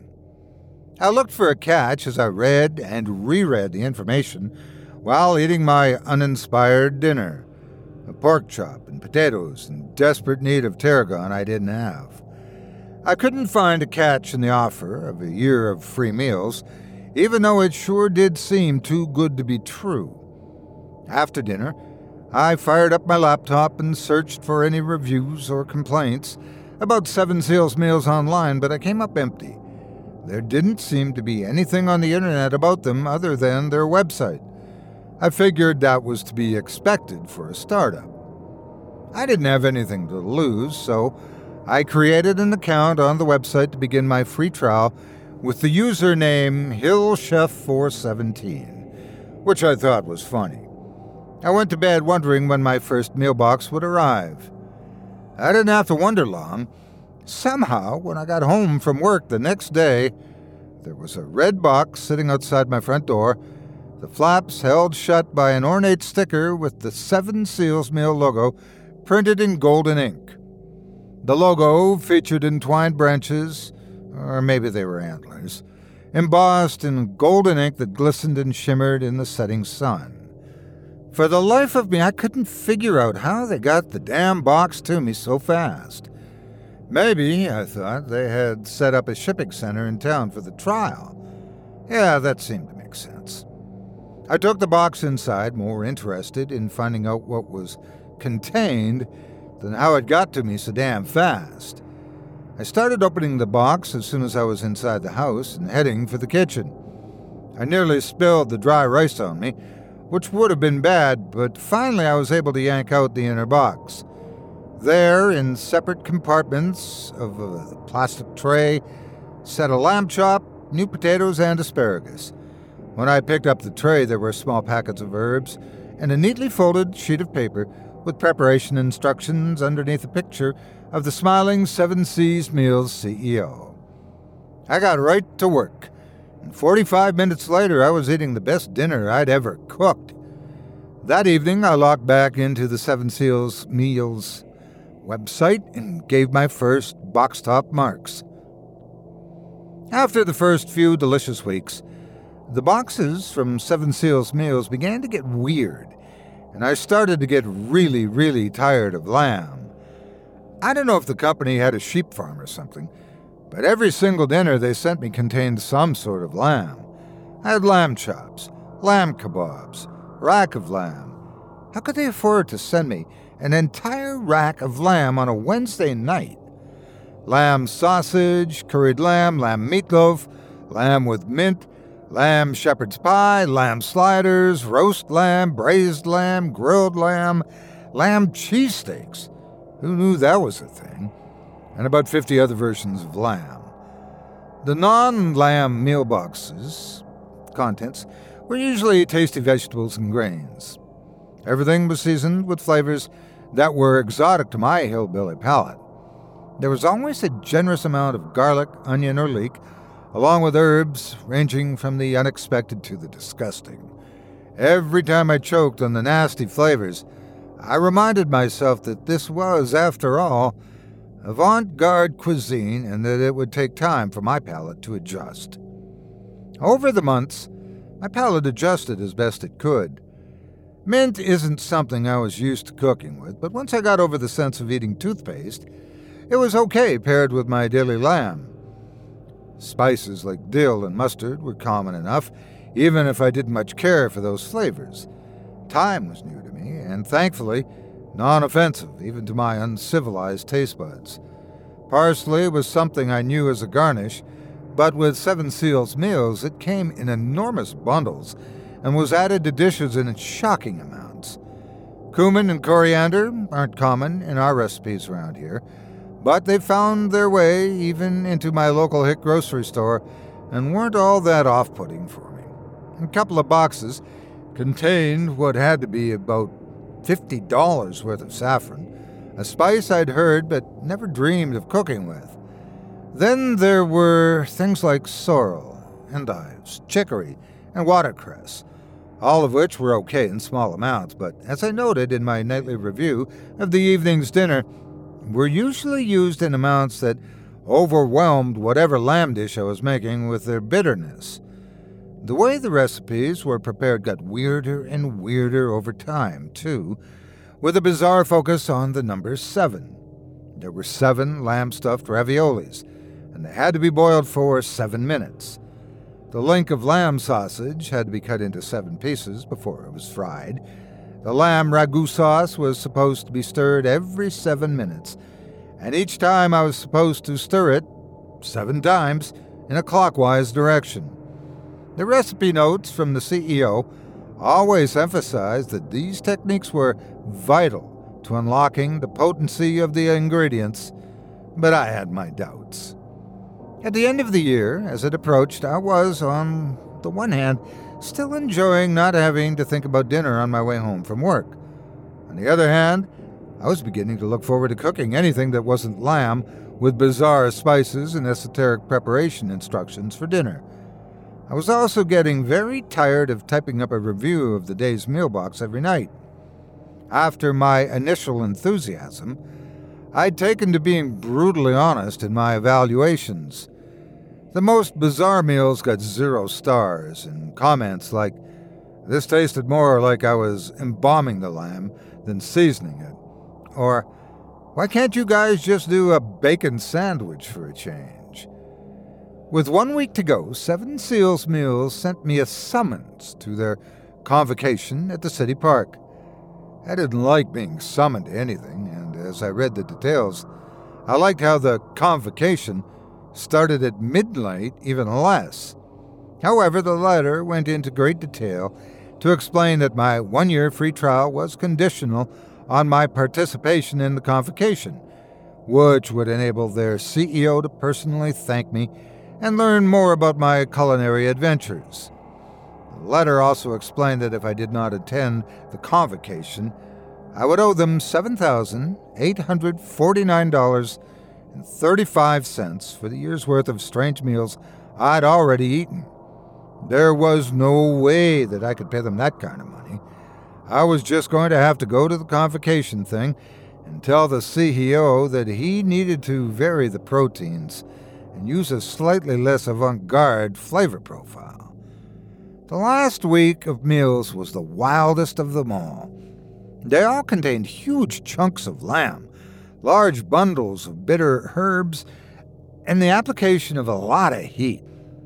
I looked for a catch as I read and reread the information while eating my uninspired dinner, a pork chop and potatoes in desperate need of tarragon I didn't have. I couldn't find a catch in the offer of a year of free meals, even though it sure did seem too good to be true. After dinner, I fired up my laptop and searched for any reviews or complaints about Seven Seals Meals online, but I came up empty. There didn't seem to be anything on the internet about them other than their website. I figured that was to be expected for a startup. I didn't have anything to lose, so I created an account on the website to begin my free trial with the username Hill Chef four seventeen, which I thought was funny. I went to bed wondering when my first meal box would arrive. I didn't have to wonder long. Somehow, when I got home from work the next day, there was a red box sitting outside my front door, the flaps held shut by an ornate sticker with the Seven Seals Meal logo printed in golden ink. The logo featured entwined branches, or maybe they were antlers, embossed in golden ink that glistened and shimmered in the setting sun. For the life of me, I couldn't figure out how they got the damn box to me so fast. Maybe, I thought, they had set up a shipping center in town for the trial. Yeah, that seemed to make sense. I took the box inside, more interested in finding out what was contained than how it got to me so damn fast. I started opening the box as soon as I was inside the house and heading for the kitchen. I nearly spilled the dry rice on me, which would have been bad, but finally I was able to yank out the inner box. There, in separate compartments of a plastic tray, sat a lamb chop, new potatoes, and asparagus. When I picked up the tray, there were small packets of herbs and a neatly folded sheet of paper with preparation instructions underneath a picture of the smiling Seven Seals Meals C E O. I got right to work, and forty-five minutes later I was eating the best dinner I'd ever cooked. That evening I logged back into the Seven Seals Meals website and gave my first box top marks. After the first few delicious weeks, the boxes from Seven Seals Meals began to get weird, and I started to get really, really tired of lamb. I don't know if the company had a sheep farm or something, but every single dinner they sent me contained some sort of lamb. I had lamb chops, lamb kebabs, rack of lamb. How could they afford to send me an entire rack of lamb on a Wednesday night? Lamb sausage, curried lamb, lamb meatloaf, lamb with mint, lamb shepherd's pie, lamb sliders, roast lamb, braised lamb, grilled lamb, lamb cheesesteaks. Who knew that was a thing? And about fifty other versions of lamb. The non-lamb meal boxes, contents, were usually tasty vegetables and grains. Everything was seasoned with flavors that were exotic to my hillbilly palate. There was always a generous amount of garlic, onion, or leek, along with herbs ranging from the unexpected to the disgusting. Every time I choked on the nasty flavors, I reminded myself that this was, after all, avant-garde cuisine and that it would take time for my palate to adjust. Over the months, my palate adjusted as best it could. Mint isn't something I was used to cooking with, but once I got over the sense of eating toothpaste, it was okay paired with my daily lamb. Spices like dill and mustard were common enough, even if I didn't much care for those flavors. Thyme was new to me, and thankfully, non-offensive even to my uncivilized taste buds. Parsley was something I knew as a garnish, but with Seven Seals meals, it came in enormous bundles and was added to dishes in shocking amounts. Cumin and coriander aren't common in our recipes around here, but they found their way even into my local hick grocery store and weren't all that off-putting for me. A couple of boxes contained what had to be about fifty dollars worth of saffron, a spice I'd heard but never dreamed of cooking with. Then there were things like sorrel, endives, chicory, and watercress, all of which were okay in small amounts, but as I noted in my nightly review of the evening's dinner, were usually used in amounts that overwhelmed whatever lamb dish I was making with their bitterness. The way the recipes were prepared got weirder and weirder over time, too, with a bizarre focus on the number seven. There were seven lamb-stuffed raviolis, and they had to be boiled for seven minutes. The link of lamb sausage had to be cut into seven pieces before it was fried. The lamb ragu sauce was supposed to be stirred every seven minutes, and each time I was supposed to stir it seven times in a clockwise direction. The recipe notes from the C E O always emphasized that these techniques were vital to unlocking the potency of the ingredients, but I had my doubts. At the end of the year, as it approached, I was, on the one hand, still enjoying not having to think about dinner on my way home from work. On the other hand, I was beginning to look forward to cooking anything that wasn't lamb with bizarre spices and esoteric preparation instructions for dinner. I was also getting very tired of typing up a review of the day's meal box every night. After my initial enthusiasm, I'd taken to being brutally honest in my evaluations. The most bizarre meals got zero stars, and comments like, "This tasted more like I was embalming the lamb than seasoning it," or, "Why can't you guys just do a bacon sandwich for a change?" With one week to go, Seven Seals Meals sent me a summons to their convocation at the city park. I didn't like being summoned to anything, and as I read the details, I liked how the convocation started at midnight, even less. However, the letter went into great detail to explain that my one-year free trial was conditional on my participation in the convocation, which would enable their C E O to personally thank me and learn more about my culinary adventures. The letter also explained that if I did not attend the convocation, I would owe them seven thousand eight hundred forty-nine dollars and thirty-five cents for the year's worth of strange meals I'd already eaten. There was no way that I could pay them that kind of money. I was just going to have to go to the convocation thing and tell the C E O that he needed to vary the proteins and use a slightly less avant-garde flavor profile. The last week of meals was the wildest of them all. They all contained huge chunks of lamb, large bundles of bitter herbs, and the application of a lot of heat.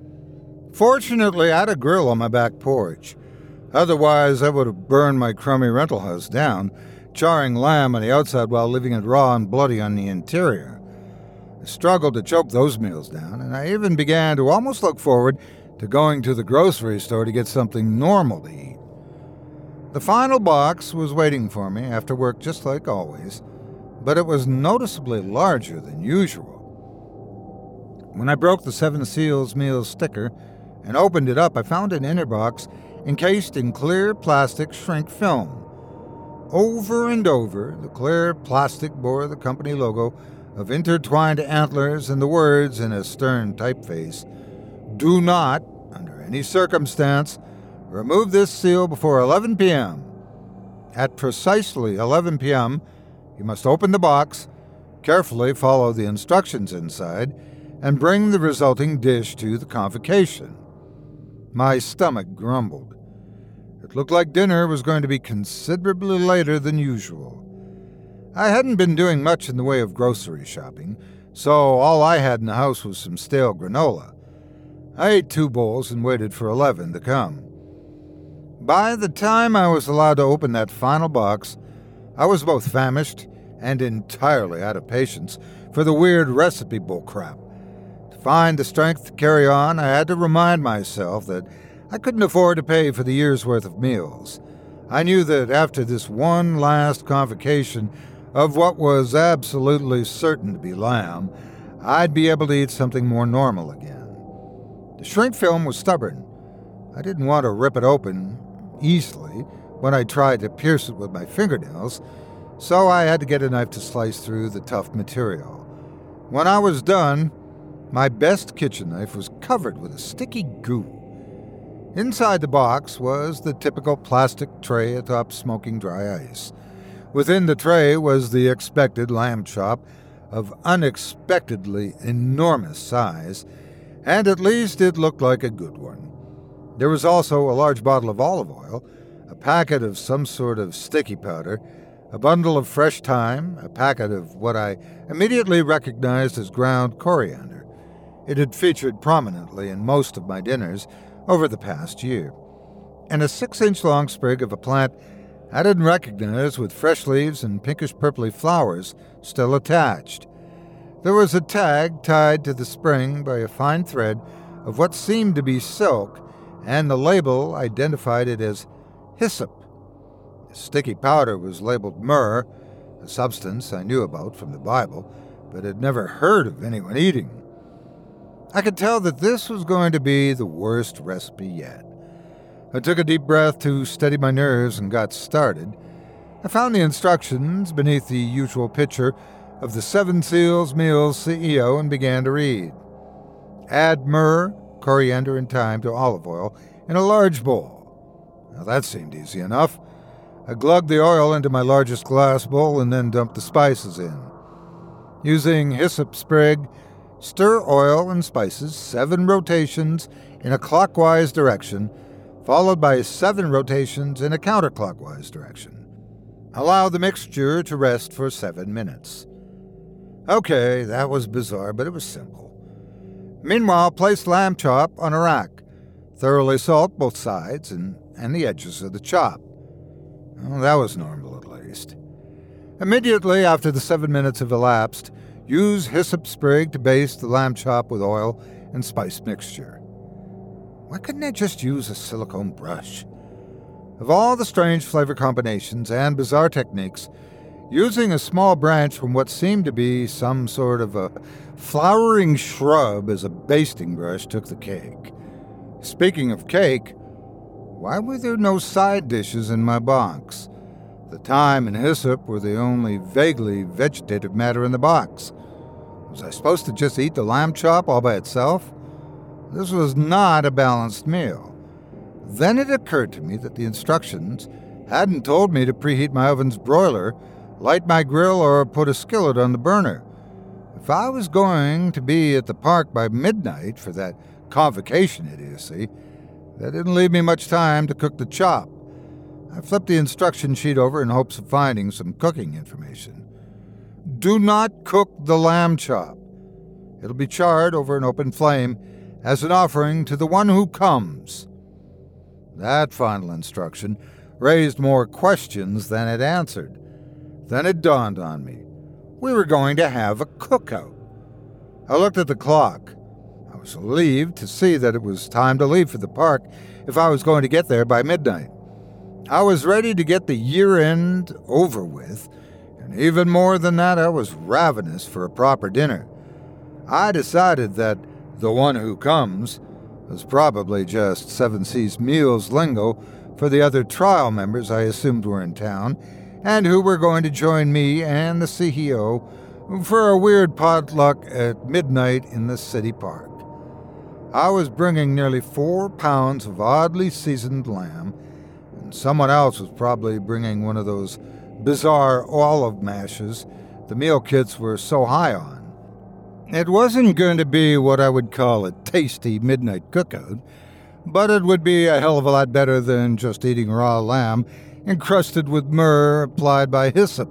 Fortunately, I had a grill on my back porch. Otherwise, I would have burned my crummy rental house down, charring lamb on the outside while leaving it raw and bloody on the interior. I struggled to choke those meals down, and I even began to almost look forward to going to the grocery store to get something normal to eat. The final box was waiting for me after work just like always, but it was noticeably larger than usual. When I broke the Seven Seals Meals sticker and opened it up, I found an inner box encased in clear plastic shrink film. Over and over, the clear plastic bore the company logo of intertwined antlers and the words in a stern typeface, "Do not, under any circumstance, remove this seal before eleven p.m. At precisely eleven p.m., you must open the box, carefully follow the instructions inside, and bring the resulting dish to the convocation." My stomach grumbled. It looked like dinner was going to be considerably later than usual. I hadn't been doing much in the way of grocery shopping, so all I had in the house was some stale granola. I ate two bowls and waited for eleven to come. By the time I was allowed to open that final box, I was both famished and entirely out of patience for the weird recipe bullcrap. To find the strength to carry on, I had to remind myself that I couldn't afford to pay for the year's worth of meals. I knew that after this one last convocation of what was absolutely certain to be lamb, I'd be able to eat something more normal again. The shrink film was stubborn. I didn't want to rip it open easily when I tried to pierce it with my fingernails, so I had to get a knife to slice through the tough material. When I was done, my best kitchen knife was covered with a sticky goo. Inside the box was the typical plastic tray atop smoking dry ice. Within the tray was the expected lamb chop of unexpectedly enormous size, and at least it looked like a good one. There was also a large bottle of olive oil, a packet of some sort of sticky powder, a bundle of fresh thyme, a packet of what I immediately recognized as ground coriander. It had featured prominently in most of my dinners over the past year, and a six-inch-long sprig of a plant I didn't recognize with fresh leaves and pinkish-purply flowers still attached. There was a tag tied to the spring by a fine thread of what seemed to be silk, and the label identified it as hyssop. The sticky powder was labeled myrrh, a substance I knew about from the Bible, but had never heard of anyone eating. I could tell that this was going to be the worst recipe yet. I took a deep breath to steady my nerves and got started. I found the instructions beneath the usual picture of the Seven Seals Meals C E O and began to read. Add myrrh, coriander, and thyme to olive oil in a large bowl. Now that seemed easy enough. I glugged the oil into my largest glass bowl and then dumped the spices in. Using hyssop sprig, stir oil and spices seven rotations in a clockwise direction, followed by seven rotations in a counterclockwise direction. Allow the mixture to rest for seven minutes. Okay, that was bizarre, but it was simple. Meanwhile, place lamb chop on a rack. Thoroughly salt both sides and, and the edges of the chop. Well, that was normal, at least. Immediately after the seven minutes have elapsed, use hyssop sprig to baste the lamb chop with oil and spice mixture. Why couldn't I just use a silicone brush? Of all the strange flavor combinations and bizarre techniques, using a small branch from what seemed to be some sort of a flowering shrub as a basting brush took the cake. Speaking of cake, why were there no side dishes in my box? The thyme and hyssop were the only vaguely vegetative matter in the box. Was I supposed to just eat the lamb chop all by itself? This was not a balanced meal. Then it occurred to me that the instructions hadn't told me to preheat my oven's broiler, light my grill, or put a skillet on the burner. If I was going to be at the park by midnight for that convocation idiocy, that didn't leave me much time to cook the chop. I flipped the instruction sheet over in hopes of finding some cooking information. Do not cook the lamb chop. It'll be charred over an open flame as an offering to the one who comes. That final instruction raised more questions than it answered. Then it dawned on me. We were going to have a cookout. I looked at the clock. I was relieved to see that it was time to leave for the park if I was going to get there by midnight. I was ready to get the year-end over with, and even more than that, I was ravenous for a proper dinner. I decided that the one who comes was probably just Seven Seas Meals lingo for the other trial members I assumed were in town, and who were going to join me and the C E O for a weird potluck at midnight in the city park. I was bringing nearly four pounds of oddly seasoned lamb, and someone else was probably bringing one of those bizarre olive mashes the meal kits were so high on. It wasn't going to be what I would call a tasty midnight cookout, but it would be a hell of a lot better than just eating raw lamb encrusted with myrrh applied by hyssop.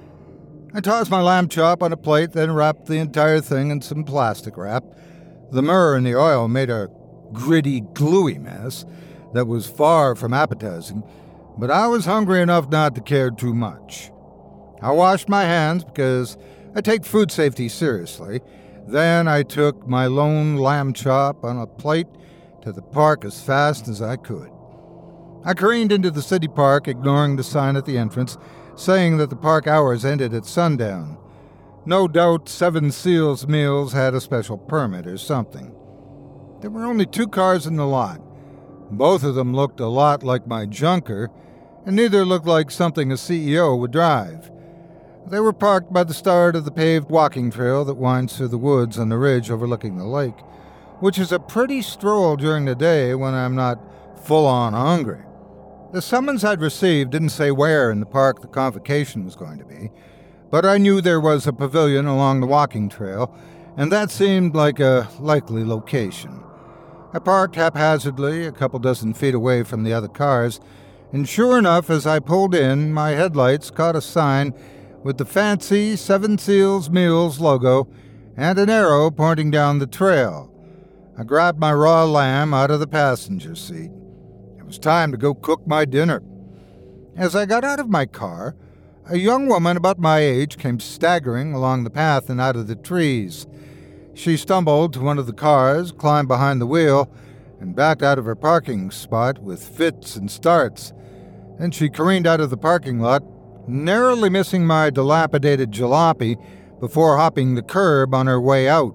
I tossed my lamb chop on a plate, then wrapped the entire thing in some plastic wrap. The myrrh and the oil made a gritty, gluey mess that was far from appetizing, but I was hungry enough not to care too much. I washed my hands because I take food safety seriously. Then I took my lone lamb chop on a plate to the park as fast as I could. I careened into the city park, ignoring the sign at the entrance, saying that the park hours ended at sundown. No doubt Seven Seals Meals had a special permit or something. There were only two cars in the lot. Both of them looked a lot like my junker, and neither looked like something a C E O would drive. They were parked by the start of the paved walking trail that winds through the woods on the ridge overlooking the lake, which is a pretty stroll during the day when I'm not full-on hungry. The summons I'd received didn't say where in the park the convocation was going to be, but I knew there was a pavilion along the walking trail, and that seemed like a likely location. I parked haphazardly a couple dozen feet away from the other cars, and sure enough, as I pulled in, my headlights caught a sign with the fancy Seven Seals Meals logo and an arrow pointing down the trail. I grabbed my raw lamb out of the passenger seat. It was time to go cook my dinner. As I got out of my car, a young woman about my age came staggering along the path and out of the trees. She stumbled to one of the cars, climbed behind the wheel, and backed out of her parking spot with fits and starts. Then she careened out of the parking lot, narrowly missing my dilapidated jalopy before hopping the curb on her way out.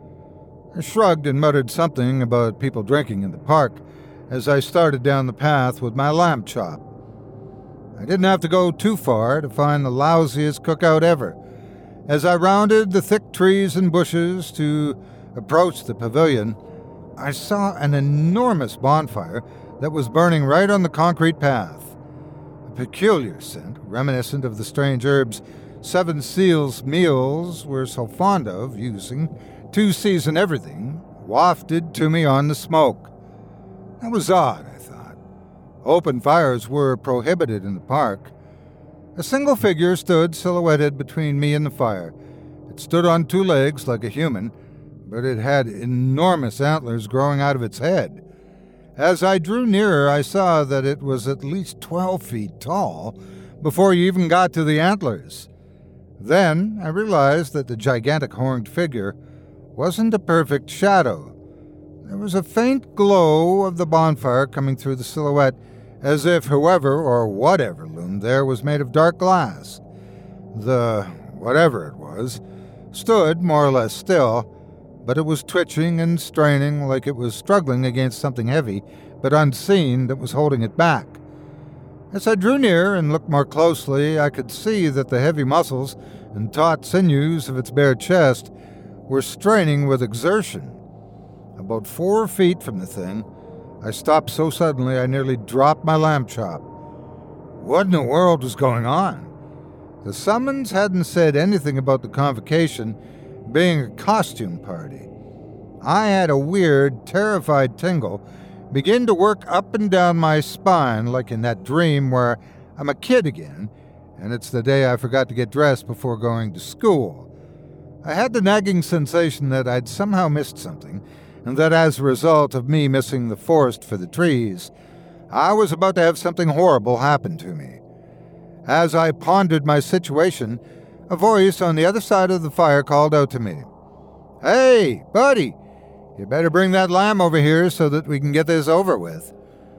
I shrugged and muttered something about people drinking in the park as I started down the path with my lamb chop. I didn't have to go too far to find the lousiest cookout ever. As I rounded the thick trees and bushes to approach the pavilion, I saw an enormous bonfire that was burning right on the concrete path. A peculiar scent, reminiscent of the strange herbs Seven Seals Meals were so fond of using to season everything, wafted to me on the smoke. That was odd, I thought. Open fires were prohibited in the park. A single figure stood silhouetted between me and the fire. It stood on two legs like a human, but it had enormous antlers growing out of its head. As I drew nearer, I saw that it was at least twelve feet tall before you even got to the antlers. Then I realized that the gigantic horned figure wasn't a perfect shadow. There was a faint glow of the bonfire coming through the silhouette, as if whoever or whatever loomed there was made of dark glass. The whatever it was stood more or less still, but it was twitching and straining like it was struggling against something heavy but unseen that was holding it back. As I drew near and looked more closely, I could see that the heavy muscles and taut sinews of its bare chest were straining with exertion. About four feet from the thing, I stopped so suddenly I nearly dropped my lamb chop. What in the world was going on? The summons hadn't said anything about the convocation being a costume party. I had a weird, terrified tingle begin to work up and down my spine like in that dream where I'm a kid again, and it's the day I forgot to get dressed before going to school. I had the nagging sensation that I'd somehow missed something, and that as a result of me missing the forest for the trees, I was about to have something horrible happen to me. As I pondered my situation, a voice on the other side of the fire called out to me, "Hey, buddy, you better bring that lamb over here so that we can get this over with."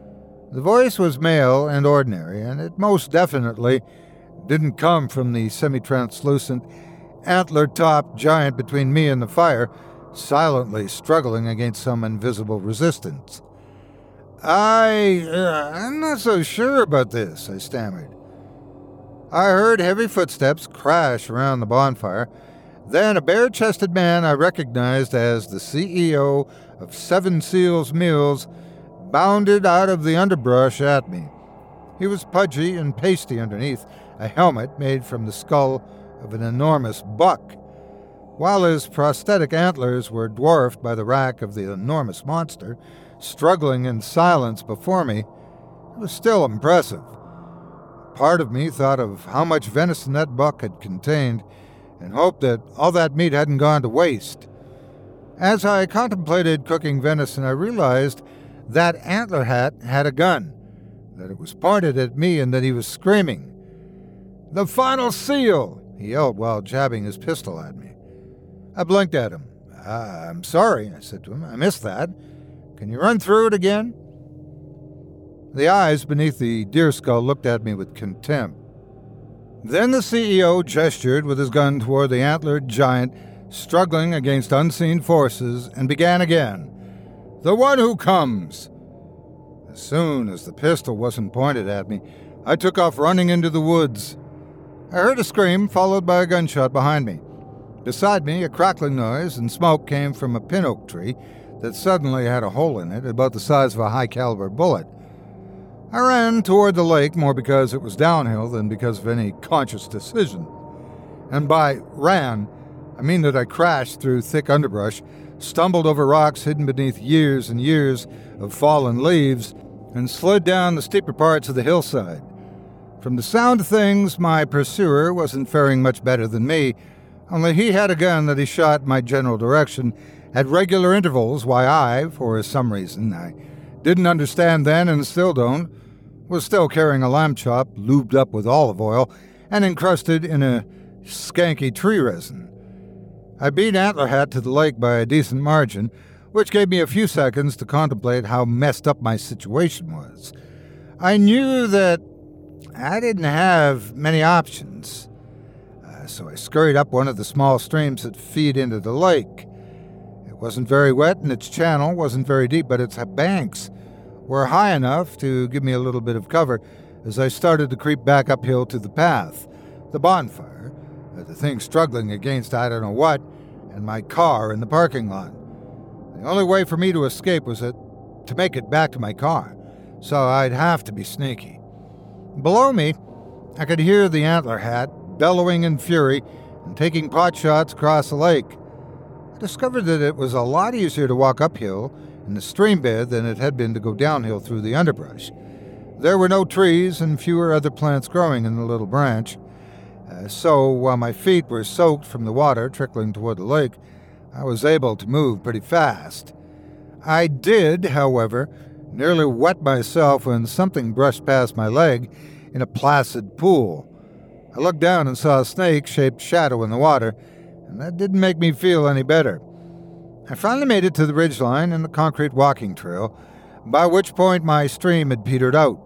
The voice was male and ordinary, and it most definitely didn't come from the semi-translucent, antler-topped giant between me and the fire, silently struggling against some invisible resistance. I, uh, I'm not so sure about this," I stammered. I heard heavy footsteps crash around the bonfire. Then a bare-chested man I recognized as the C E O of Seven Seals Mills bounded out of the underbrush at me. He was pudgy and pasty underneath, a helmet made from the skull of an enormous buck. While his prosthetic antlers were dwarfed by the rack of the enormous monster, struggling in silence before me, it was still impressive. Part of me thought of how much venison that buck had contained and hoped that all that meat hadn't gone to waste. As I contemplated cooking venison, I realized that Antler Hat had a gun, that it was pointed at me and that he was screaming. "The final seal!" he yelled while jabbing his pistol at me. I blinked at him. Uh, I'm sorry, I said to him. I missed that. Can you run through it again? The eyes beneath the deer skull looked at me with contempt. Then the C E O gestured with his gun toward the antlered giant struggling against unseen forces and began again. "The one who comes!" As soon as the pistol wasn't pointed at me, I took off running into the woods. I heard a scream followed by a gunshot behind me. Beside me, a crackling noise and smoke came from a pin oak tree that suddenly had a hole in it about the size of a high-caliber bullet. I ran toward the lake more because it was downhill than because of any conscious decision. And by ran, I mean that I crashed through thick underbrush, stumbled over rocks hidden beneath years and years of fallen leaves, and slid down the steeper parts of the hillside. From the sound of things, my pursuer wasn't faring much better than me, only he had a gun that he shot in my general direction at regular intervals, while I, for some reason I didn't understand then and still don't, was still carrying a lamb chop lubed up with olive oil and encrusted in a skanky tree resin. I beat Antler Hat to the lake by a decent margin, which gave me a few seconds to contemplate how messed up my situation was. I knew that I didn't have many options, uh, so I scurried up one of the small streams that feed into the lake. It wasn't very wet and its channel wasn't very deep, but its banks were high enough to give me a little bit of cover as I started to creep back uphill to the path, the bonfire, the thing struggling against I don't know what, and my car in the parking lot. The only way for me to escape was that, to make it back to my car, so I'd have to be sneaky. Below me, I could hear the Antler Hat bellowing in fury and taking pot shots across the lake. I discovered that it was a lot easier to walk uphill in the stream bed than it had been to go downhill through the underbrush. There were no trees and fewer other plants growing in the little branch. Uh, so, while my feet were soaked from the water trickling toward the lake, I was able to move pretty fast. I did, however, nearly wet myself when something brushed past my leg in a placid pool. I looked down and saw a snake-shaped shadow in the water, and that didn't make me feel any better. I finally made it to the ridgeline and the concrete walking trail, by which point my stream had petered out.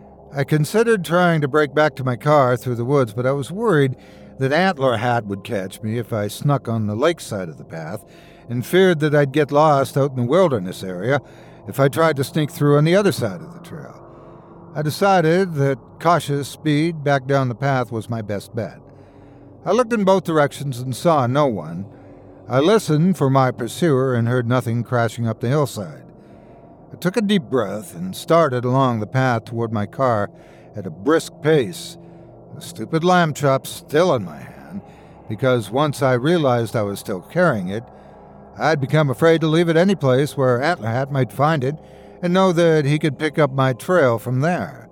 I considered trying to break back to my car through the woods, but I was worried that Antler Hat would catch me if I snuck on the lake side of the path, and feared that I'd get lost out in the wilderness area if I tried to sneak through on the other side of the trail. I decided that cautious speed back down the path was my best bet. I looked in both directions and saw no one. I listened for my pursuer and heard nothing crashing up the hillside. I took a deep breath and started along the path toward my car at a brisk pace, the stupid lamb chop still in my hand, because once I realized I was still carrying it, I'd become afraid to leave it any place where Antler Hat might find it and know that he could pick up my trail from there.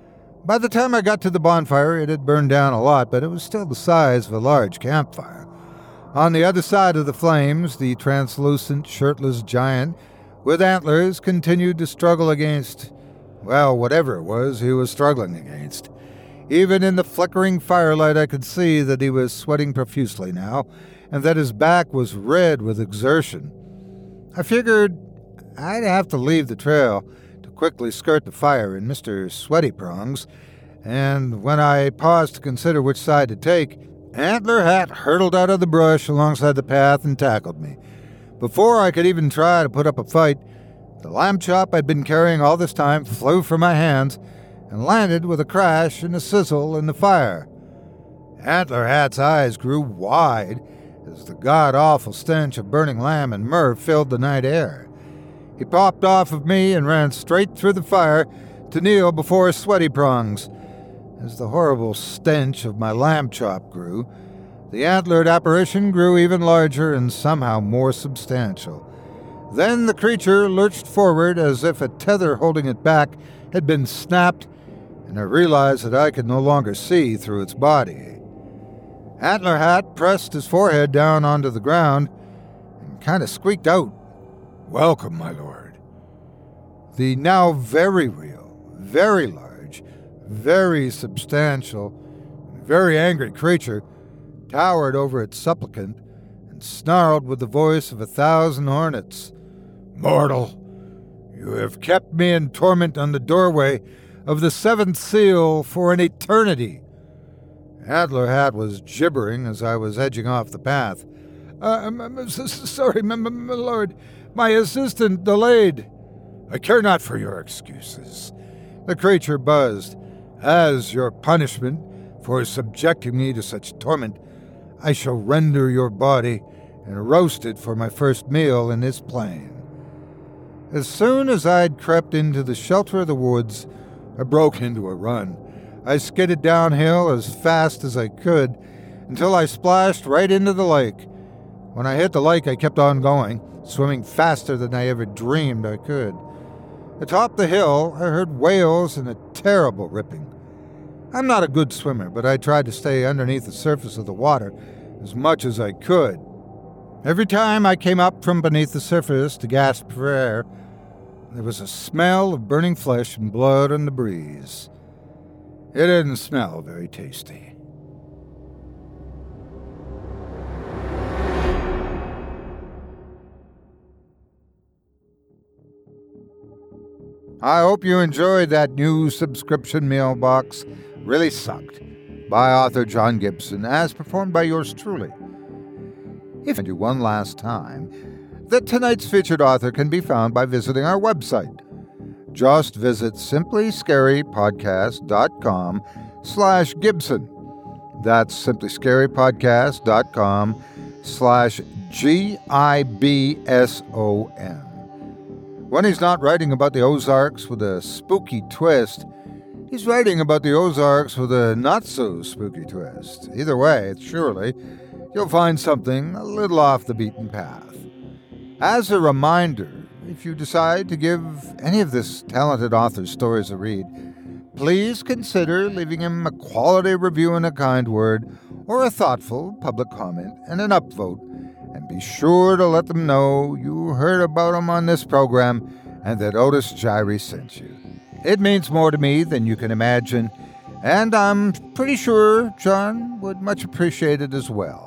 By the time I got to the bonfire, it had burned down a lot, but it was still the size of a large campfire. On the other side of the flames, the translucent, shirtless giant with antlers continued to struggle against, well, whatever it was he was struggling against. Even in the flickering firelight, I could see that he was sweating profusely now, and that his back was red with exertion. I figured I'd have to leave the trail to quickly skirt the fire in Mister Sweaty Prongs, and when I paused to consider which side to take, Antler Hat hurtled out of the brush alongside the path and tackled me. Before I could even try to put up a fight, the lamb chop I'd been carrying all this time flew from my hands and landed with a crash and a sizzle in the fire. Antler Hat's eyes grew wide as the god-awful stench of burning lamb and myrrh filled the night air. He popped off of me and ran straight through the fire to kneel before Sweaty Prongs. As the horrible stench of my lamb chop grew, the antlered apparition grew even larger and somehow more substantial. Then the creature lurched forward as if a tether holding it back had been snapped, and I realized that I could no longer see through its body. Antler Hat pressed his forehead down onto the ground and kind of squeaked out, "Welcome, my lord." The now very real, very large, very substantial, very angry creature towered over its supplicant and snarled with the voice of a thousand hornets, "Mortal, you have kept me in torment on the doorway of the seventh seal for an eternity." Antler Hat was gibbering as I was edging off the path. Uh, I'm, I'm so sorry, my, my, my lord. My assistant delayed." "I care not for your excuses," the creature buzzed. "As your punishment for subjecting me to such torment, I shall render your body and roast it for my first meal in this plain." As soon as I'd crept into the shelter of the woods, I broke into a run. I skidded downhill as fast as I could until I splashed right into the lake. When I hit the lake, I kept on going, swimming faster than I ever dreamed I could. Atop the hill, I heard wails and a terrible ripping. I'm not a good swimmer, but I tried to stay underneath the surface of the water as much as I could. Every time I came up from beneath the surface to gasp for air, there was a smell of burning flesh and blood on the breeze. It didn't smell very tasty. I hope you enjoyed that new subscription mailbox, Really Sucked, by author John Gibson, as performed by yours truly. If I do one last time, that tonight's featured author can be found by visiting our website. Just visit simplyscarypodcast.com slash Gibson. That's simplyscarypodcast.com slash G I B S O N. When he's not writing about the Ozarks with a spooky twist, he's writing about the Ozarks with a not-so-spooky twist. Either way, surely, you'll find something a little off the beaten path. As a reminder, if you decide to give any of this talented author's stories a read, please consider leaving him a quality review and a kind word, or a thoughtful public comment and an upvote, and be sure to let them know you heard about him on this program and that Otis Jiry sent you. It means more to me than you can imagine, and I'm pretty sure John would much appreciate it as well.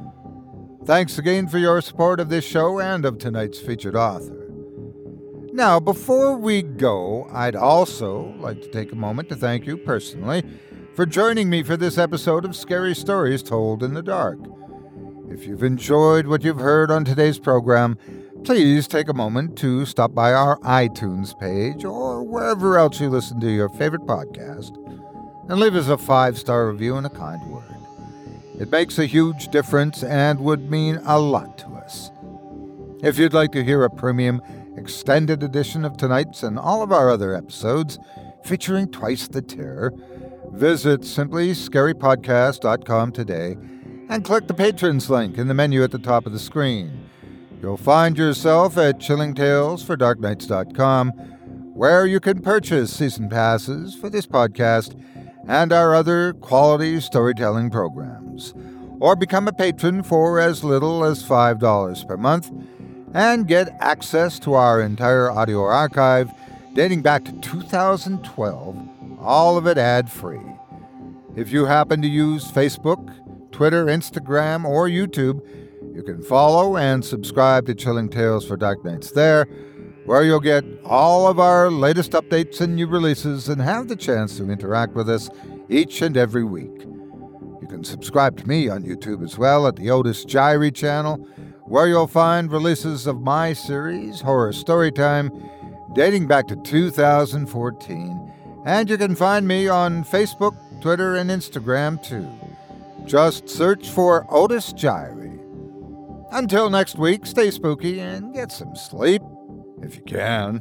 Thanks again for your support of this show and of tonight's featured author. Now, before we go, I'd also like to take a moment to thank you personally for joining me for this episode of Scary Stories Told in the Dark. If you've enjoyed what you've heard on today's program, please take a moment to stop by our iTunes page or wherever else you listen to your favorite podcast and leave us a five-star review and a kind word. It makes a huge difference and would mean a lot to us. If you'd like to hear a premium extended edition of tonight's and all of our other episodes featuring Twice the Terror, visit simply scary podcast dot com today and click the Patrons link in the menu at the top of the screen. You'll find yourself at chilling tales for dark nights dot com, where you can purchase season passes for this podcast and our other quality storytelling programs, or become a patron for as little as five dollars per month and get access to our entire audio archive dating back to two thousand twelve, all of it ad-free. If you happen to use Facebook, Twitter, Instagram, or YouTube, you can follow and subscribe to Chilling Tales for Dark Nights there, where you'll get all of our latest updates and new releases and have the chance to interact with us each and every week. You can subscribe to me on YouTube as well at the Otis Jiry channel, where you'll find releases of my series, Horror Storytime, dating back to two thousand fourteen. And you can find me on Facebook, Twitter, and Instagram too. Just search for Otis Jiry. Until next week, stay spooky and get some sleep, if you can.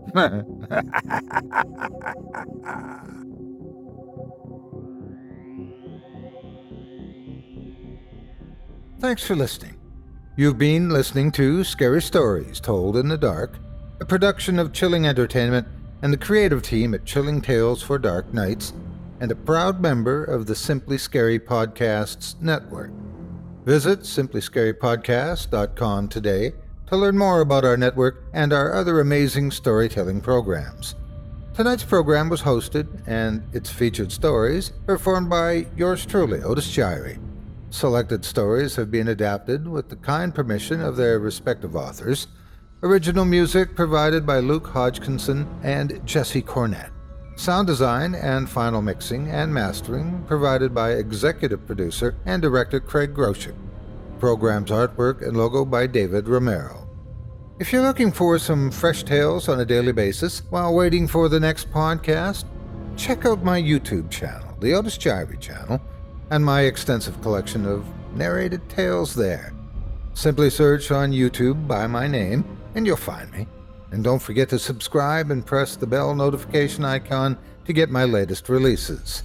Thanks for listening. You've been listening to Scary Stories Told in the Dark, a production of Chilling Entertainment and the creative team at Chilling Tales for Dark Nights, and a proud member of the Simply Scary Podcasts network. Visit simply scary podcast dot com today to learn more about our network and our other amazing storytelling programs. Tonight's program was hosted, and its featured stories performed by yours truly, Otis Jiry. Selected stories have been adapted with the kind permission of their respective authors. Original music provided by Luke Hodgkinson and Jesse Cornett. Sound design and final mixing and mastering provided by executive producer and director Craig Groshek. Program's artwork and logo by David Romero. If you're looking for some fresh tales on a daily basis while waiting for the next podcast, check out my YouTube channel, the Otis Jiry channel, and my extensive collection of narrated tales there. Simply search on YouTube by my name, and you'll find me. And don't forget to subscribe and press the bell notification icon to get my latest releases.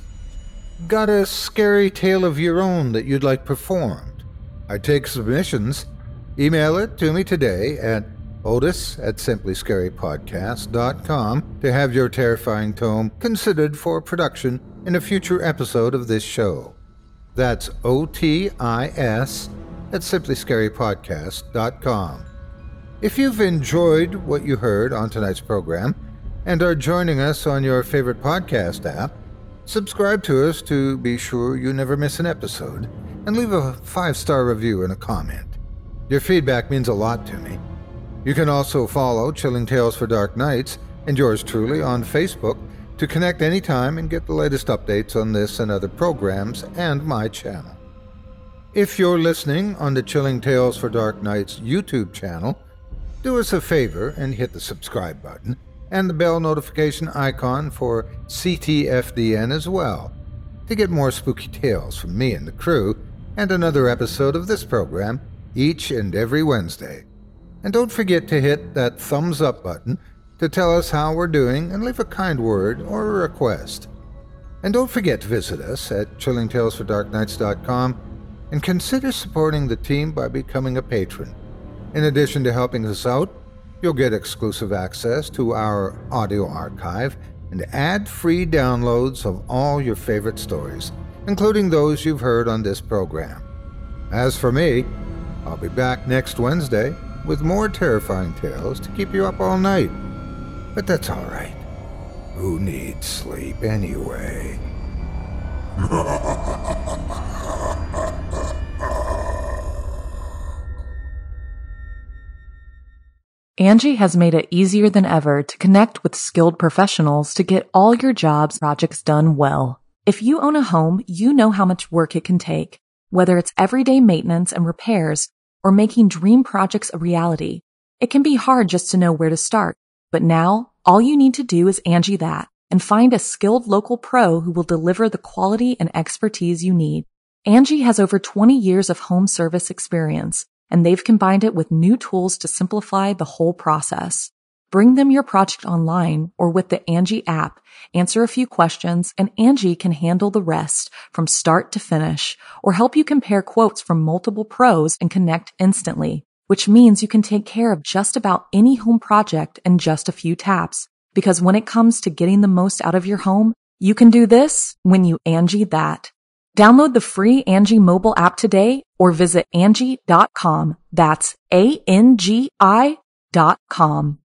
Got a scary tale of your own that you'd like performed? I take submissions. Email it to me today at otis at simply scary podcast dot com to have your terrifying tome considered for production in a future episode of this show. That's O T I S at simply scary podcast dot com. If you've enjoyed what you heard on tonight's program and are joining us on your favorite podcast app, subscribe to us to be sure you never miss an episode, and leave a five-star review and a comment. Your feedback means a lot to me. You can also follow Chilling Tales for Dark Nights and yours truly on Facebook to connect anytime and get the latest updates on this and other programs and my channel. If you're listening on the Chilling Tales for Dark Nights YouTube channel, do us a favor and hit the subscribe button and the bell notification icon for C T F D N as well to get more spooky tales from me and the crew and another episode of this program each and every Wednesday. And don't forget to hit that thumbs up button to tell us how we're doing and leave a kind word or a request. And don't forget to visit us at chilling tales for dark nights dot com and consider supporting the team by becoming a patron. In addition to helping us out, you'll get exclusive access to our audio archive and ad-free downloads of all your favorite stories, including those you've heard on this program. As for me, I'll be back next Wednesday with more terrifying tales to keep you up all night. But that's all right. Who needs sleep anyway? Angie has made it easier than ever to connect with skilled professionals to get all your jobs projects done well. If you own a home, you know how much work it can take, whether it's everyday maintenance and repairs or making dream projects a reality. It can be hard just to know where to start, but now all you need to do is Angie that and find a skilled local pro who will deliver the quality and expertise you need. Angie has over twenty years of home service experience, and they've combined it with new tools to simplify the whole process. Bring them your project online or with the Angie app, answer a few questions, and Angie can handle the rest from start to finish, or help you compare quotes from multiple pros and connect instantly, which means you can take care of just about any home project in just a few taps. Because when it comes to getting the most out of your home, you can do this when you Angie that. Download the free Angie mobile app today or visit Angie dot com. That's A N G I dot com.